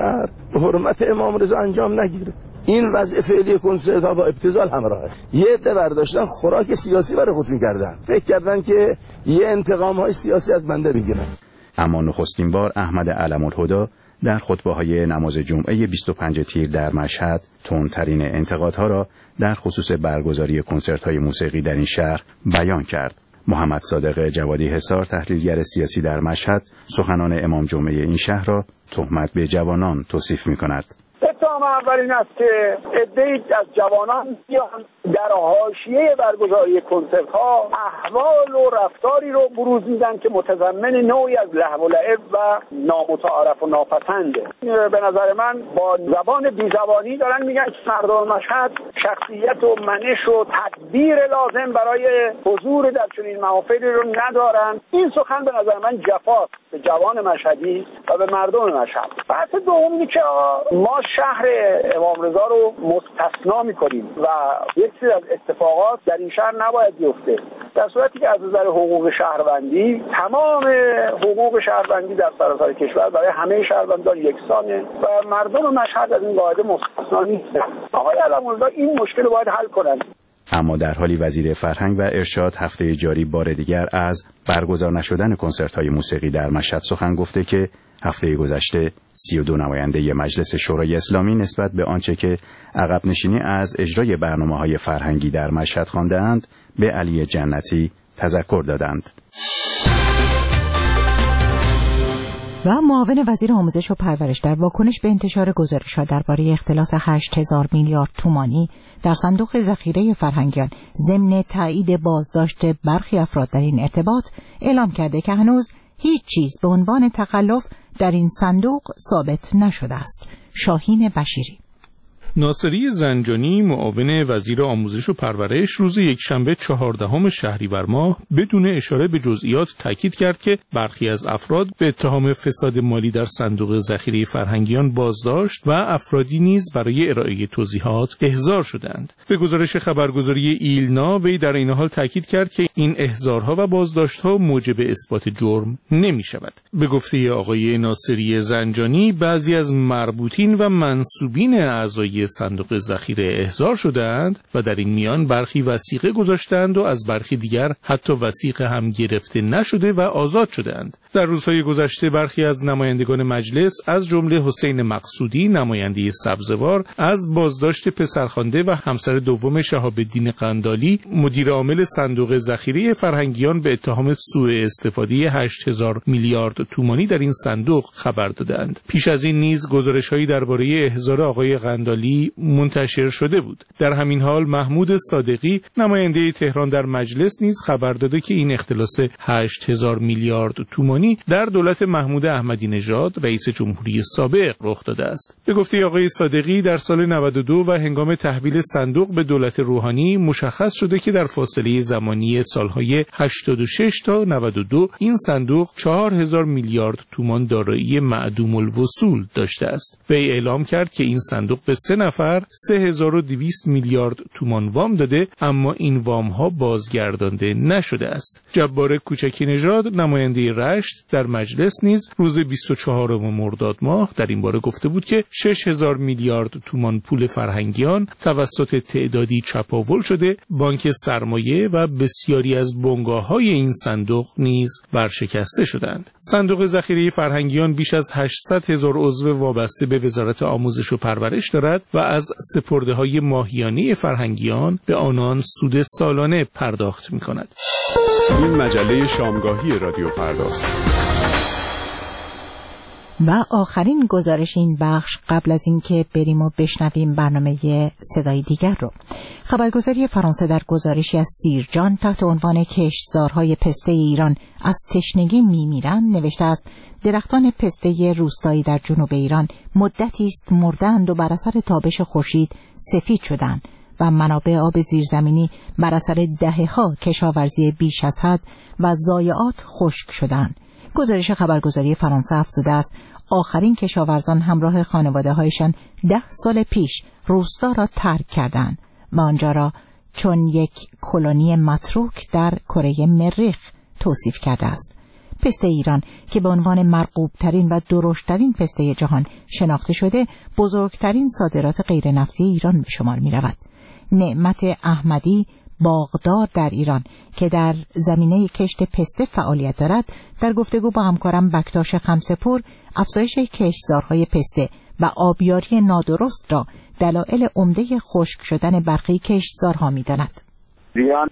به حرمت امام رضا انجام نگیره. این وضع فعلی کنسرت‌ها با ابتذال همراهه. یه عده برداشتن خوراک سیاسی برای خودشون کردن، فکر کردن که یه انتقام‌های سیاسی از بنده بگیرن. اما نخستین بار احمد علم‌الهدی در خطبه‌های نماز جمعه 25 تیر در مشهد تندترین انتقادها را در خصوص برگزاری کنسرت‌های موسیقی در این شهر بیان کرد. محمد صادق جوادی حصار، تحلیلگر سیاسی در مشهد، سخنان امام جمعه این شهر را تهمت به جوانان توصیف می‌کند. اتهام اول این است که عده‌ای از جوانان در حاشیه برگزاری کنسرت‌ها احوال و رفتاری رو بروز میدن که متضمن نوعی از لهو و لعب و نامتعارف و ناپسنده. به نظر من با زبان بیزبانی دارن میگن که مردم مشهد شخصیت و منش و تدبیر لازم برای حضور در چنین محافلی رو ندارن. این سخن به نظر من جفاست به جوان مشهدی و به مردم مشهد. بحث دوم اینه که ما شهر امام رضا رو مستثنا میکنیم و یک سری از اتفاقات در این شهر نباید بیفته، در صورتی که از نظر حقوق شهروندی تمام حقوق شهروندی در سراسر کشور برای همه شهروندان یکسانه و مردم مشهد از این قاعده مستثنا نیستند. آقای علم‌الهدی این مشکل رو باید حل کنند. اما در حالی وزیر فرهنگ و ارشاد هفته جاری بار دیگر از برگزار نشدن کنسرت‌های موسیقی در مشهد سخن گفته که هفته گذشته 32 نماینده مجلس شورای اسلامی نسبت به آنچه که عقب نشینی از اجرای برنامه‌های فرهنگی در مشهد خوانده‌اند به علی جنتی تذکر دادند. و معاون وزیر آموزش و پرورش در واکنش به انتشار گزارش‌ها درباره اختلاس 8000 میلیارد تومانی در صندوق ذخیره فرهنگیان ضمن تایید بازداشت برخی افراد در این ارتباط اعلام کرده که هنوز هیچ چیز به عنوان تخلف در این صندوق ثابت نشده است. شاهین بشیری. ناصری زنجانی معاون وزیر آموزش و پرورش روز یکشنبه 14 شهریور ماه بدون اشاره به جزئیات تاکید کرد که برخی از افراد به اتهام فساد مالی در صندوق ذخیره فرهنگیان بازداشت و افرادی نیز برای ارائه توضیحات احضار شدند. به گزارش خبرگزاری ایلنا وی در این حال تاکید کرد که این احضارها و بازداشت‌ها موجب اثبات جرم نمی‌شود. به گفته آقای ناصری زنجانی بعضی از مربوطین و منسوبین اعضای صندوق ذخیره احضار شدند و در این میان برخی وثیقه گذاشتند و از برخی دیگر حتی وثیقه هم گرفته نشده و آزاد شدند. در روزهای گذشته برخی از نمایندگان مجلس از جمله حسین مقصودی نماینده سبزوار از بازداشت پسرخوانده و همسر دوم شهاب الدین قندالی مدیر عامل صندوق ذخیره فرهنگیان به اتهام سوء استفاده 8000 میلیارد تومانی در این صندوق خبر دادند. پیش از این نیز گزارش‌هایی درباره احضار آقای قندالی منتشر شده بود. در همین حال محمود صادقی نماینده تهران در مجلس نیز خبر داده که این اختلاس 8000 میلیارد تومانی در دولت محمود احمدی نژاد رئیس جمهوری سابق رخ داده است. به گفته آقای صادقی در سال 92 و هنگام تحویل صندوق به دولت روحانی مشخص شده که در فاصله زمانی سالهای 86 تا 92 این صندوق 4000 میلیارد تومان دارایی معدوم الوصول داشته است. وی اعلام کرد که این صندوق به 3 نفر 3200 میلیارد تومان وام داده، اما این وام ها بازگردانده نشده است. جبار کوچکی نژاد نماینده رشت در مجلس نیز روز 24 مرداد ماه در این باره گفته بود که 6000 میلیارد تومان پول فرهنگیان توسط تعدادی چپاول شده، بانک سرمایه و بسیاری از بنگاه‌های این صندوق نیز ورشکسته شدند. صندوق ذخیره فرهنگیان بیش از 800,000 عضو وابسته به وزارت آموزش و پرورش دارد و از سپرده‌های ماهیانه فرهنگیان به آنان سود سالانه پرداخت می‌کند. این مجله شامگاهی رادیو فرداست. و آخرین گزارش این بخش قبل از اینکه بریم و بشنویم برنامه صدای دیگر رو. خبرگزاری فرانسه در گزارشی از سیرجان تحت عنوان کشتزارهای پسته ایران از تشنگی میمیرند نوشته است درختان پسته روستایی در جنوب ایران مدتی است مردند و بر اثر تابش خورشید سفید شدند و منابع آب زیرزمینی بر اثر دهه‌ها کشاورزی بیش از حد و ضایعات خشک شدند. گزارش خبرگزاری فرانسه افزوده است آخرین کشاورزان همراه خانواده‌هایشان 10 سال پیش روستا را ترک کردند و آنجا را چون یک کلونی متروک در کره مریخ توصیف کرده است. پسته ایران که به عنوان مرغوب‌ترین و درشت‌ترین پسته جهان شناخته شده، بزرگترین صادرات غیر نفتی ایران به شمار می‌رود. نعمت احمدی، باغدار در ایران که در زمینه کشت پسته فعالیت دارد، در گفتگو با همکارم بکتاش خمسه‌پور افزایش کشتزارهای پسته و آبیاری نادرست را دلایل عمده خشک شدن برخی کشتزارها می‌داند. ایران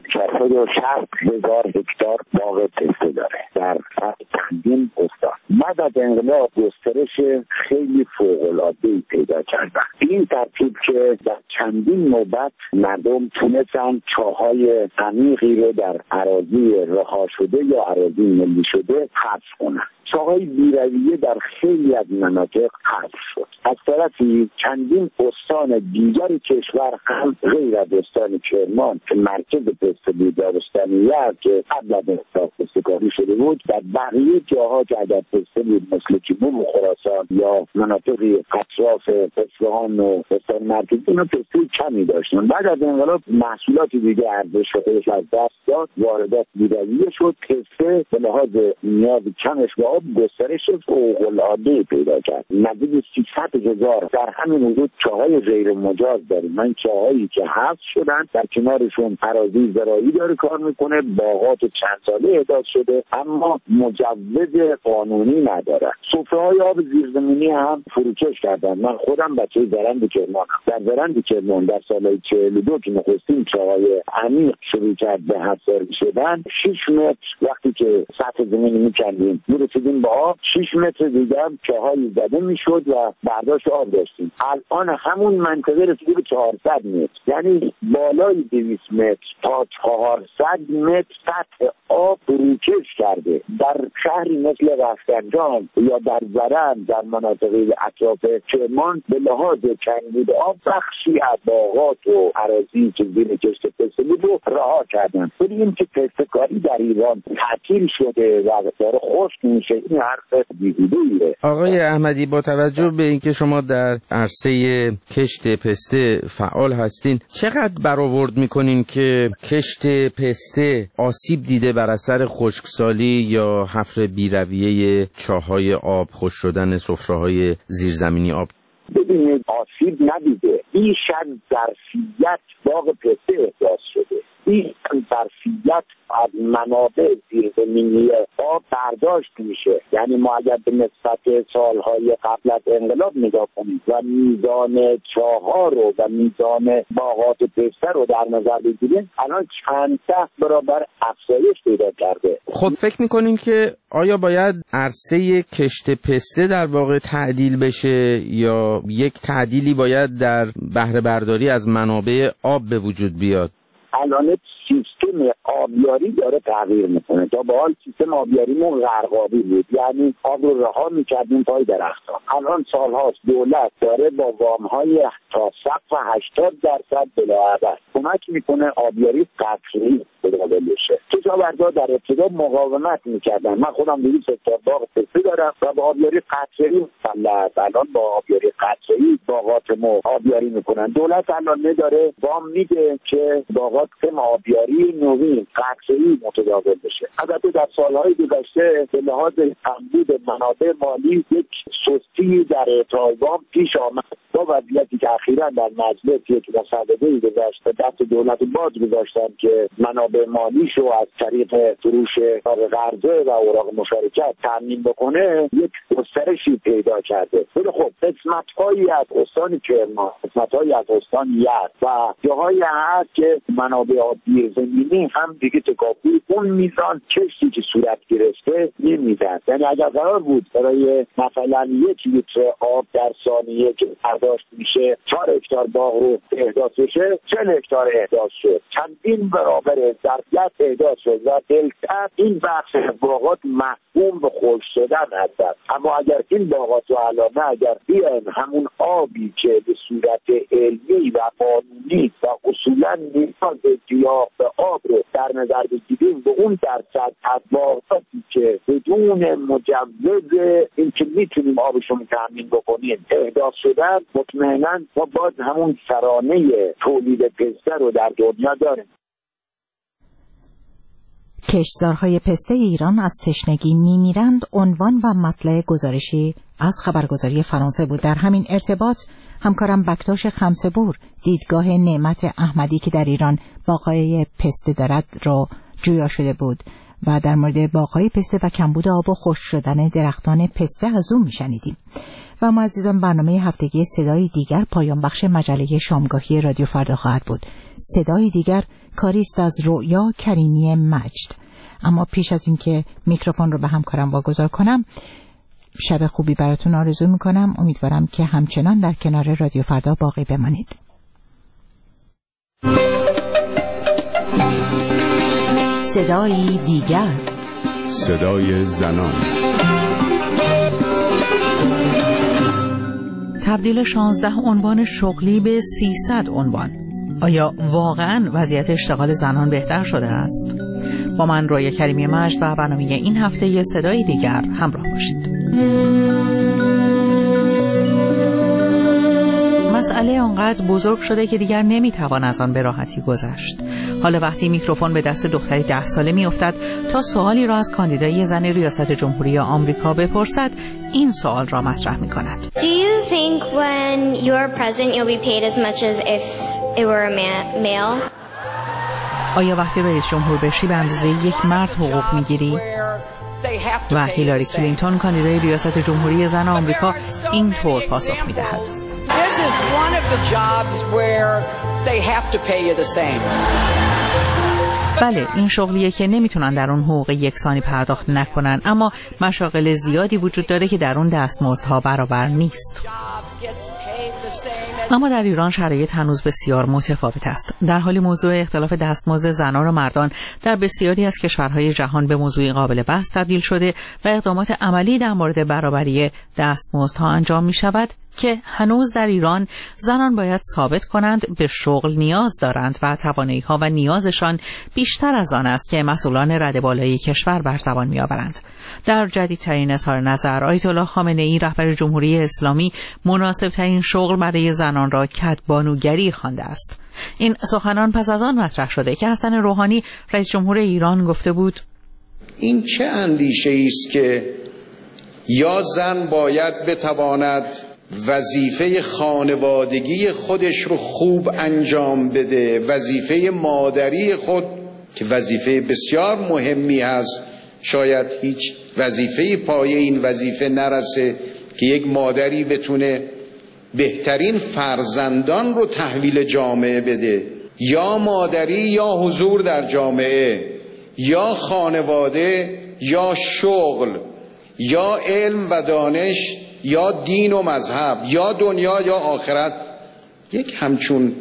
460,000 هکتار باغ پسته داره در چندین استان. بعد از انقلاب گسترش خیلی فوق‌العاده‌ای پیدا کردن. این ترتیب که در چندین نوبت مردم تونستن چاهای عمیقی رو در اراضی رها شده یا اراضی ملی شده حفظ کنن. چاهای بی‌رویه در خیلی از مناطق حذف شد. از طرفی چندین استان دیگر کشور هم غیر از استان کرمان که مرکز پسته بود، در استان یزد که قبل از انقلاب پسته‌کاری شده بود، در بقیه جاها که اگر پسته بود مثل جنوب و خراسان یا مناطق اطراف اصفهان و استان مرکزی اینا پسته کمی داشتن. بعد از انقلاب محصولات دیگه ارزش خودش از دست داد، واردات بی‌رویه شد، پسته به لحاظ نیاز کمش به آب گسترش فوق‌العاده‌ای پیدا کرد. نزدیک 300,000 در همین حدود چاهای غیر مجاز داریم. من چاهایی که حذف شدن در کنارشون اراضی زراعی داره کار میکنه، باغات چند ساله احداث شده اما مجوز قانونی نداره. سفره‌های آب زیرزمینی هم فروکش کردن. من خودم بچه زرند کرمانم. در زرند کرمان در سال 42 که نخستین چاهای عمیق شروع کرد به حفر شدن، 6 متر وقتی که سطح زمین می‌کندیم می‌رسیدیم با آب، 6 متر دیگه هم چاهایی زده میشد و برداشت آب داشتیم. الان همون منطقه رسیده به 400 متر، یعنی بالای 200 متر تا 400 متر سطح آب فروکش کرده. در شهری مثل رفسنجان یا در زرند در مناطق اطراف کرمان به لحاظ کمبود آب بخشی از باغات و اراضی که زیر کشت پسته بود رو رها کردن. ببینیم که پسته‌کاری در ایران تعطیل شده و داره خشک میشه، این حرف بیهوده‌ایه. آقای احمدی، با توجه به اینکه شما در عرصه کشت پسته فعال هستین، چقدر برآورد میکنین که کشت پسته آسیب دیده بر اثر خشکسالی یا حفر بی‌رویه چاهای آب، خشک شدن سفره‌های زیرزمینی آب؟ ببینید، آسیب ندیده. بیش از ظرفیت باغ پسته احداث شده. این ظرفیت از منابع زیرزمینی آب برداشت میشه. یعنی ما اگر به نسبت سالهای قبل از انقلاب نگاه کنیم و میزان چاه‌ها رو و میزان باغات پسته رو در نظر بگیریم، الان چند ده برابر افزایش پیدا کرده. خب فکر میکنین که آیا باید عرصه کشت پسته در واقع تعدیل بشه یا یک تعدیلی باید در بهره برداری از منابع آب به وجود بیاد؟ الان سیستم آبیاری داره تغییر میکنه. تا به حال سیستم آبیاریمون غرقابی بود، یعنی آب رو رها میکردیم پای درخت‌ها. الان سالهاست دولت داره با وام‌های تا سقف 80% بلاعبد کمک میکنه آبیاری قطری مداول بشه. کشاورزا در ابتدا مقاومت میکردن. من خودم 200 هکتار باغ پسته دارم و با آبیاری قطری مسلط. الان با آبیاری قطری باغاتمو آبیاری میکنن. دولت الان نداره وام میده که باغات سم آبیاری نوین قطری متداول بشه. البته در سالهای گذشته به لحاظ کمبود منابع مالی یک سستی در اعطای وام پیش آمد. با وضعیتی که اخیراً در مجلس یک مصوبه‌ای گذاشت به دست دولت باز گذاشتن که منابع مالیشو از طریق فروش قرضه و اوراق مشارکت تامین بکنه، یک گسترشی پیدا کرده. ولی خب قسمت‌هایی از استان کرمان، قسمت‌هایی از استان یزد و جاهایی هست که منابع آبی زمینی هم دیگه تکاپوی اون میزان کشتی که صورت گرفته نمیدن. یعنی اگر قرار بود برای مثلا 1 لیتر آب در ثانیه که برداشت میشه 4 هکتار باغ رو احداث بشه، 40 هکتار احداث شد. چندین برابر ظرفیت احداث شد و دلتا این بخش باغات محکوم به خشک شدن هستند. اما اگر این باغات رو علامه اگر بیان همون آبی که به صورت علمی و قانونی و اصولا نیاز گیاه به آب رو در نظر بگیریم، به اون درصد از باغاتی که بدون مجوز اینکه میتونیم آبشون تامین بکنیم احداث شدن، مطمئنا ما باز همون سرانه تولید پسته رو در دنیا داریم. کشتزارهای پسته ایران از تشنگی میمیرند عنوان و مطلع گزارشی از خبرگزاری فرانسه بود. در همین ارتباط همکارم بکتاش خمسه‌بور دیدگاه نعمت احمدی که در ایران باغ‌های پسته دارد را جویا شده بود و در مورد باغ‌های پسته و کمبود آب و خشک شدن درختان پسته از او میشنیدیم. و ما عزیزان برنامه هفتگی صدای دیگر پایان بخش مجله شامگاهی رادیو فردا خواهد بود. صدای دیگر کاری است از رؤیا کریمی مجد. اما پیش از اینکه میکروفون رو به همکارم واگذار کنم، شب خوبی براتون آرزو میکنم. امیدوارم که همچنان در کنار رادیو فردا باقی بمانید. صدای دیگر، صدای زنان. تبدیل 16 عنوان شغلی به 300 عنوان. آیا واقعاً وضعیت اشتغال زنان بهتر شده است؟ با من رؤیا کریمی مجد و برنامه این هفته صدای دیگر همراه باشید. مسئله آنقدر بزرگ شده که دیگر نمیتوان از آن به راحتی گذشت. حالا وقتی میکروفون به دست دختری 10 ساله میافتد تا سوالی را از کاندیدای زن ریاست جمهوری آمریکا بپرسد، این سوال را مطرح میکند. Do you think when you're president you'll be paid as much as if it were a male? آیا وقتی رئیس جمهور بشی به اندازه یک مرد حقوق میگیری؟ و هیلاری کلینتون کاندیدای ریاست جمهوری زن آمریکا اینطور پاسخ میدهد. This is one of the jobs where they have to pay you the same. بله، این شغلیه که نمیتونن در اون حقوق یکسانی پرداخت نکنن، اما مشاغل زیادی وجود داره که در اون دستمزدها برابر نیست. اما در ایران شرایط هنوز بسیار متفاوت است. در حالی موضوع اختلاف دستمزد زنان و مردان در بسیاری از کشورهای جهان به موضوع قابل بحث تبدیل شده و اقدامات عملی در مورد برابری دستمزدها انجام می شود که هنوز در ایران زنان باید ثابت کنند به شغل نیاز دارند و توانایی‌ها و نیازشان بیشتر از آن است که مسئولان رده بالای کشور بر زبان می‌آورند. در جدیدترین اظهار نظر آیت الله خامنه‌ای رهبر جمهوری اسلامی مناسب‌ترین شغل برای زنان را کدبانوگری خوانده است. این سخنان پس از آن مطرح شده که حسن روحانی رئیس جمهور ایران گفته بود این چه اندیشه‌ای است که یا زن باید بتواند وظیفه خانوادگی خودش رو خوب انجام بده، وظیفه مادری خود که وظیفه بسیار مهمی هست، شاید هیچ وظیفه پایه این وظیفه نرسه که یک مادری بتونه بهترین فرزندان رو تحویل جامعه بده، یا مادری یا حضور در جامعه، یا خانواده یا شغل، یا علم و دانش، یا دین و مذهب، یا دنیا یا آخرت. یک همچون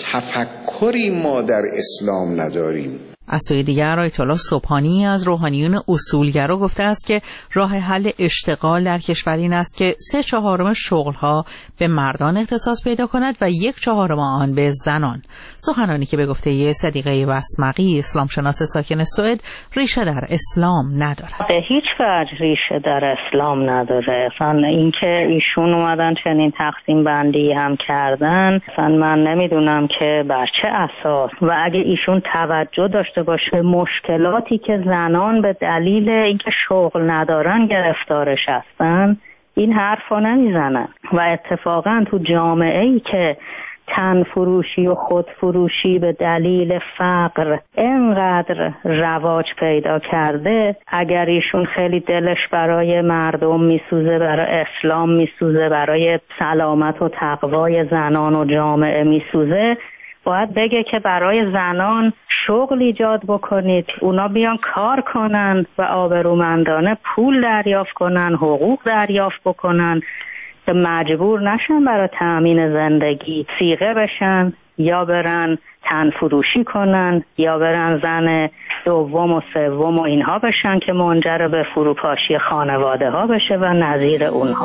تفکری ما در اسلام نداریم. از سوی دیگر آیت الله سبحانی از روحانیون اصولگرا گفته است که راه حل اشتغال در کشور این است که 3/4 شغل‌ها به مردان اختصاص پیدا کند و 1/4 آن به زنان. سخنانی که به گفته صدیقه بسمقی اسلام شناس ساکن سوئد ریشه در اسلام ندارد. به هیچ وجه ریشه در اسلام نداره. اصلا اینکه ایشون اومدن چنین تقسیم بندی هم کردن، اصلا من نمیدونم که بر چه اساس، و اگه ایشون توجه داشته باشه مشکلاتی که زنان به دلیل اینکه شغل ندارن گرفتارش هستن، این حرفا نمیزنن. و اتفاقا تو جامعه‌ای که تن فروشی و خود فروشی به دلیل فقر اینقدر رواج پیدا کرده، اگر ایشون خیلی دلش برای مردم میسوزه، برای اسلام میسوزه، برای سلامت و تقوای زنان و جامعه میسوزه، باید بگه که برای زنان شغل ایجاد بکنید، اونا بیان کار کنن و آبرومندانه پول دریافت کنن، حقوق دریافت بکنن، که مجبور نشن برای تأمین زندگی صیغه بشن یا برن تن فروشی کنن یا برن زن دوم و سوم و اینها بشن که منجر به فروپاشی خانواده ها بشه و نظیر اونها.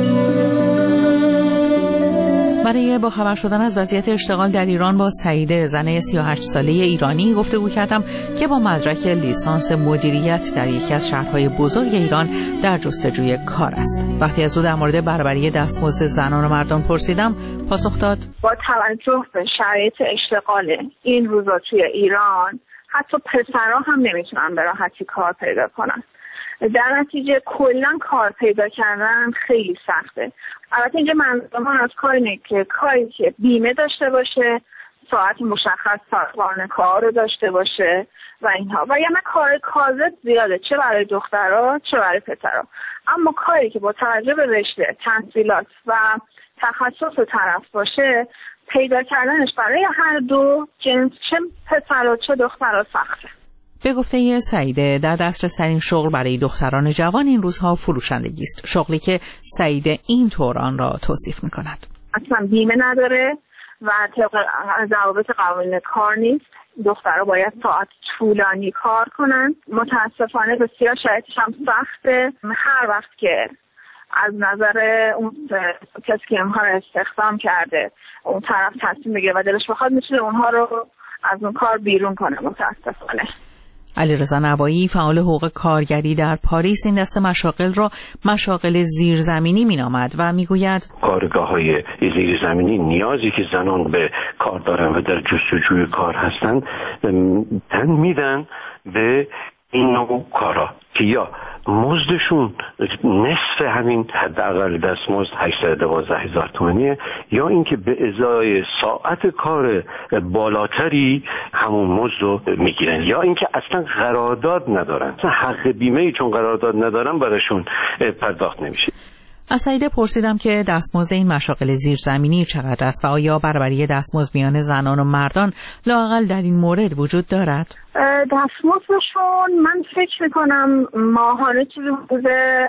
برای با خبر شدن از وضعیت اشتغال در ایران با سعیده، زن 38 ساله ایرانی گفتگو کردم که با مدرک لیسانس مدیریت در یکی از شهرهای بزرگ ایران در جستجوی کار است. وقتی از او در مورد برابری دستمزد زنان و مردان پرسیدم، پاسخ داد: با توجه به شرایط اشتغال این روزا توی ایران، حتی پسرها هم نمیتونن به راحتی کار پیدا کنن. در نتیجه کلا کار پیدا کردن خیلی سخته. البته اینجا منظورم از کار اینه که کاری که بیمه داشته باشه، ساعت مشخص سازمان کار رو داشته باشه و اینها، و یعنی کار کاذب زیاده، چه برای دخترها چه برای پسرها. اما کاری که با توجه به رشته، تحصیلات و تخصص طرف باشه، پیدا کردنش برای هر دو جنس، چه پسرها چه دخترها، سخته. به گفته سعیده، در دسترس‌ترین شغل برای دختران جوان این روزها فروشندگی است، شغلی که سعیده اینطور آن را توصیف می‌کند. اصلا بیمه نداره و طبق ضوابط قوانین کار نیست. دخترها باید ساعت طولانی کار کنن. متاسفانه بسیار شرایطش هم سخته. هر وقت که از نظر اون کسی که اونها رو استخدام کرده اون طرف تصمیم بگیره و دلش بخواد، میتونه اونها رو از اون کار بیرون کنه. متاسفانه علیرضا نوایی، فعال حقوق کارگری در پاریس، این دست مشاغل را مشاغل زیرزمینی مینامد و میگوید کارگاه‌های زیرزمینی نیازی که زنان به کار دارن و در جستجوی کار هستند تن میدن به این نوع کارا که یا مزدشون نصف همین حداقل دستمزد 812,000 تومانیه، یا اینکه به ازای ساعت کار بالاتری همون مزد رو میگیرن، یا اینکه اصلا قرارداد ندارن، حق بیمه چون قرارداد ندارن براشون پرداخت نمیشه. از سعیده پرسیدم که دستمزد این مشاغل زیرزمینی چقدر است و آیا برابری دستمزد میان زنان و مردان لااقل در این مورد وجود دارد؟ دستمزدشون من فکر میکنم ماهانه چیزی حدود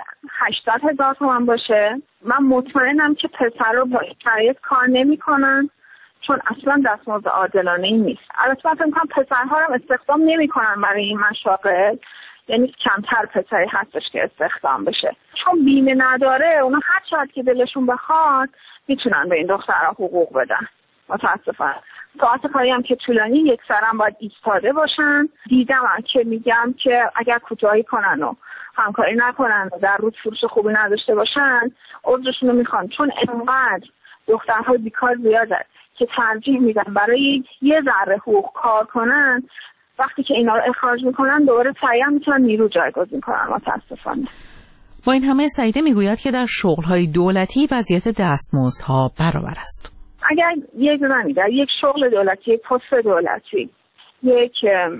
80,000 تومان باشه. من مطمئنم که پسرها با شرایط کار نمیکنن چون اصلا دستمزد عادلانه ای نیست. البته من فکر میکنم پسرها هم استخدام نمیکنن برای این مشاغل، یعنی کمتر پسری هستش که استخدام بشه، چون بیمه نداره. اونا هر چقدر که دلشون بخواد میتونن به این دخترها حقوق بدن. متاسفانه ساعت کاری هم که طولانی، یک سرم باید ایستاده باشن. دیدم که میگم که اگر کوتاهی کنن و همکاری نکنن و در روز فروش خوبی نداشته باشن عذرشون رو میخوان، چون انقدر دخترها بیکار زیاده که ترجیح میدن برای یه ذره حقوق کار کنن. وقتی که اینا رو اخراج میکنن دوباره سریع میتونن نیرو جایگزین کنن. متاسفانه با این همه سعیده میگوید که در شغل‌های دولتی وضعیت دستمزدها برابر است. اگر یک زنی در یک شغل دولتی، یک پست دولتی، یک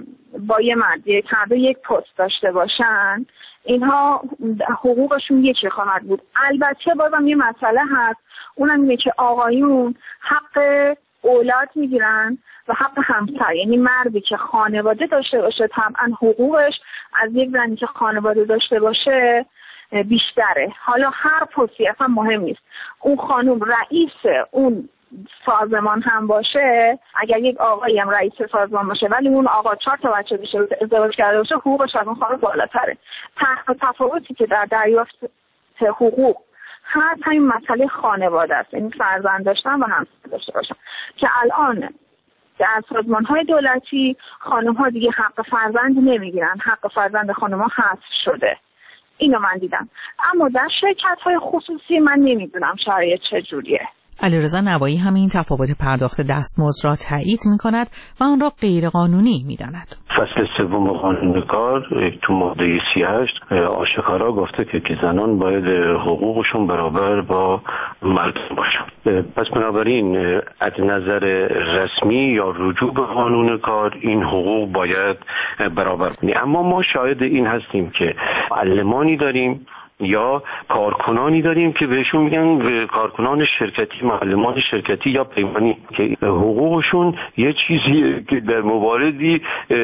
با یه مرد هر دو یک پست داشته باشن، اینها حقوقشون یکی خواهد بود. البته بازم یه مسئله هست، اونم اینه که آقایون حق اولاد میگیرن و حق همسر، یعنی مردی که خانواده داشته باشه طبعا حقوقش از یک زنی که خانواده داشته باشه بیشتره. حالا هر پستی اصلا مهم نیست، اون خانم رئیس اون سازمان هم باشه، اگر یک آقایی هم رئیس سازمان باشه ولی اون آقا 4 تا بچه داشته باشه، ازدواج کرده باشه، حقوقش از اون خانم بالاتره. تفاوتی که در دریافت حقوق هر همین مسئله خانواده است، یعنی فرزند داشتن و همسر داشته باشن، که الان در سازمان‌های دولتی خانم‌ها دیگه حق فرزند نمیگیرن، حق فرزند خانم‌ها حذف شده. اینو من دیدم. اما در شرکت‌های خصوصی من نمیدونم شرایط چجوریه. علیرضا نوایی همین تفاوت پرداخت دستمزد را تایید می‌کند و آن را غیرقانونی می‌داند. فصل سوم قانون کار تو ماده 38 آشکارا گفته که زنان باید حقوقشون برابر با مردان باشن. پس بنابراین از نظر رسمی یا رجوع به قانون کار این حقوق باید برابر کنی. اما ما شاهد این هستیم که معلمانی داریم یا کارکنانی داریم که بهشون میگن کارکنان شرکتی، معلمان شرکتی یا پیمانی، که حقوقشون یه چیزی که در مواردی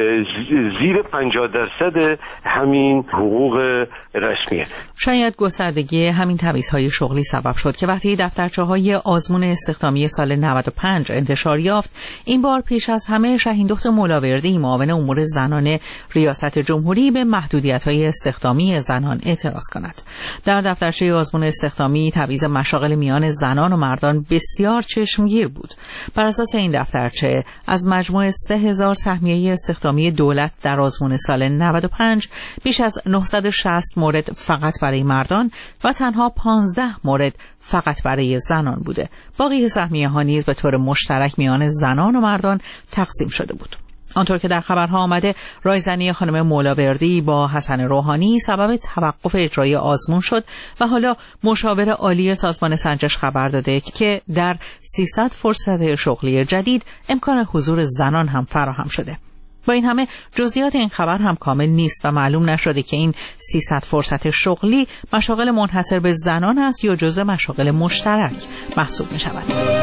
زیر 50% همین حقوق رسمیه. شاید گستردگی همین تبعیض‌های شغلی سبب شد که وقتی دفترچه‌های آزمون استخدامی سال 95 انتشار یافت، این بار پیش از همه شهیندخت مولاوردی، معاون امور زنان ریاست جمهوری، به محدودیت‌های استخدامی زنان اعتراض کند. در دفترچه آزمون استخدامی تبعیض مشاغل میان زنان و مردان بسیار چشمگیر بود. بر اساس این دفترچه از مجموع 3000 سهمیه استخدامی دولت در آزمون سال 95 بیش از 960 مورد فقط برای مردان و تنها 15 مورد فقط برای زنان بوده. باقی سهمیه ها نیز به طور مشترک میان زنان و مردان تقسیم شده بود. آنطور که در خبرها آمده، رایزنی خانم مولاوردی با حسن روحانی سبب توقف اجرای آزمون شد و حالا مشاور عالی سازمان سنجش خبر داده که در 300 فرصت شغلی جدید امکان حضور زنان هم فراهم شده. با این همه جزئیات این خبر هم کامل نیست و معلوم نشده که این 300 فرصت شغلی مشاغل منحصر به زنان است یا جزء مشاغل مشترک محسوب می شود.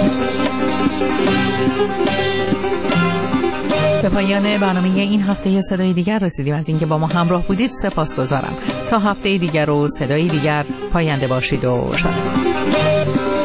به پایان برنامه این هفته صدای دیگر رسیدیم. از اینکه با ما همراه بودید سپاسگزارم. تا هفته دیگر و صدای دیگر پاینده باشید و شاد.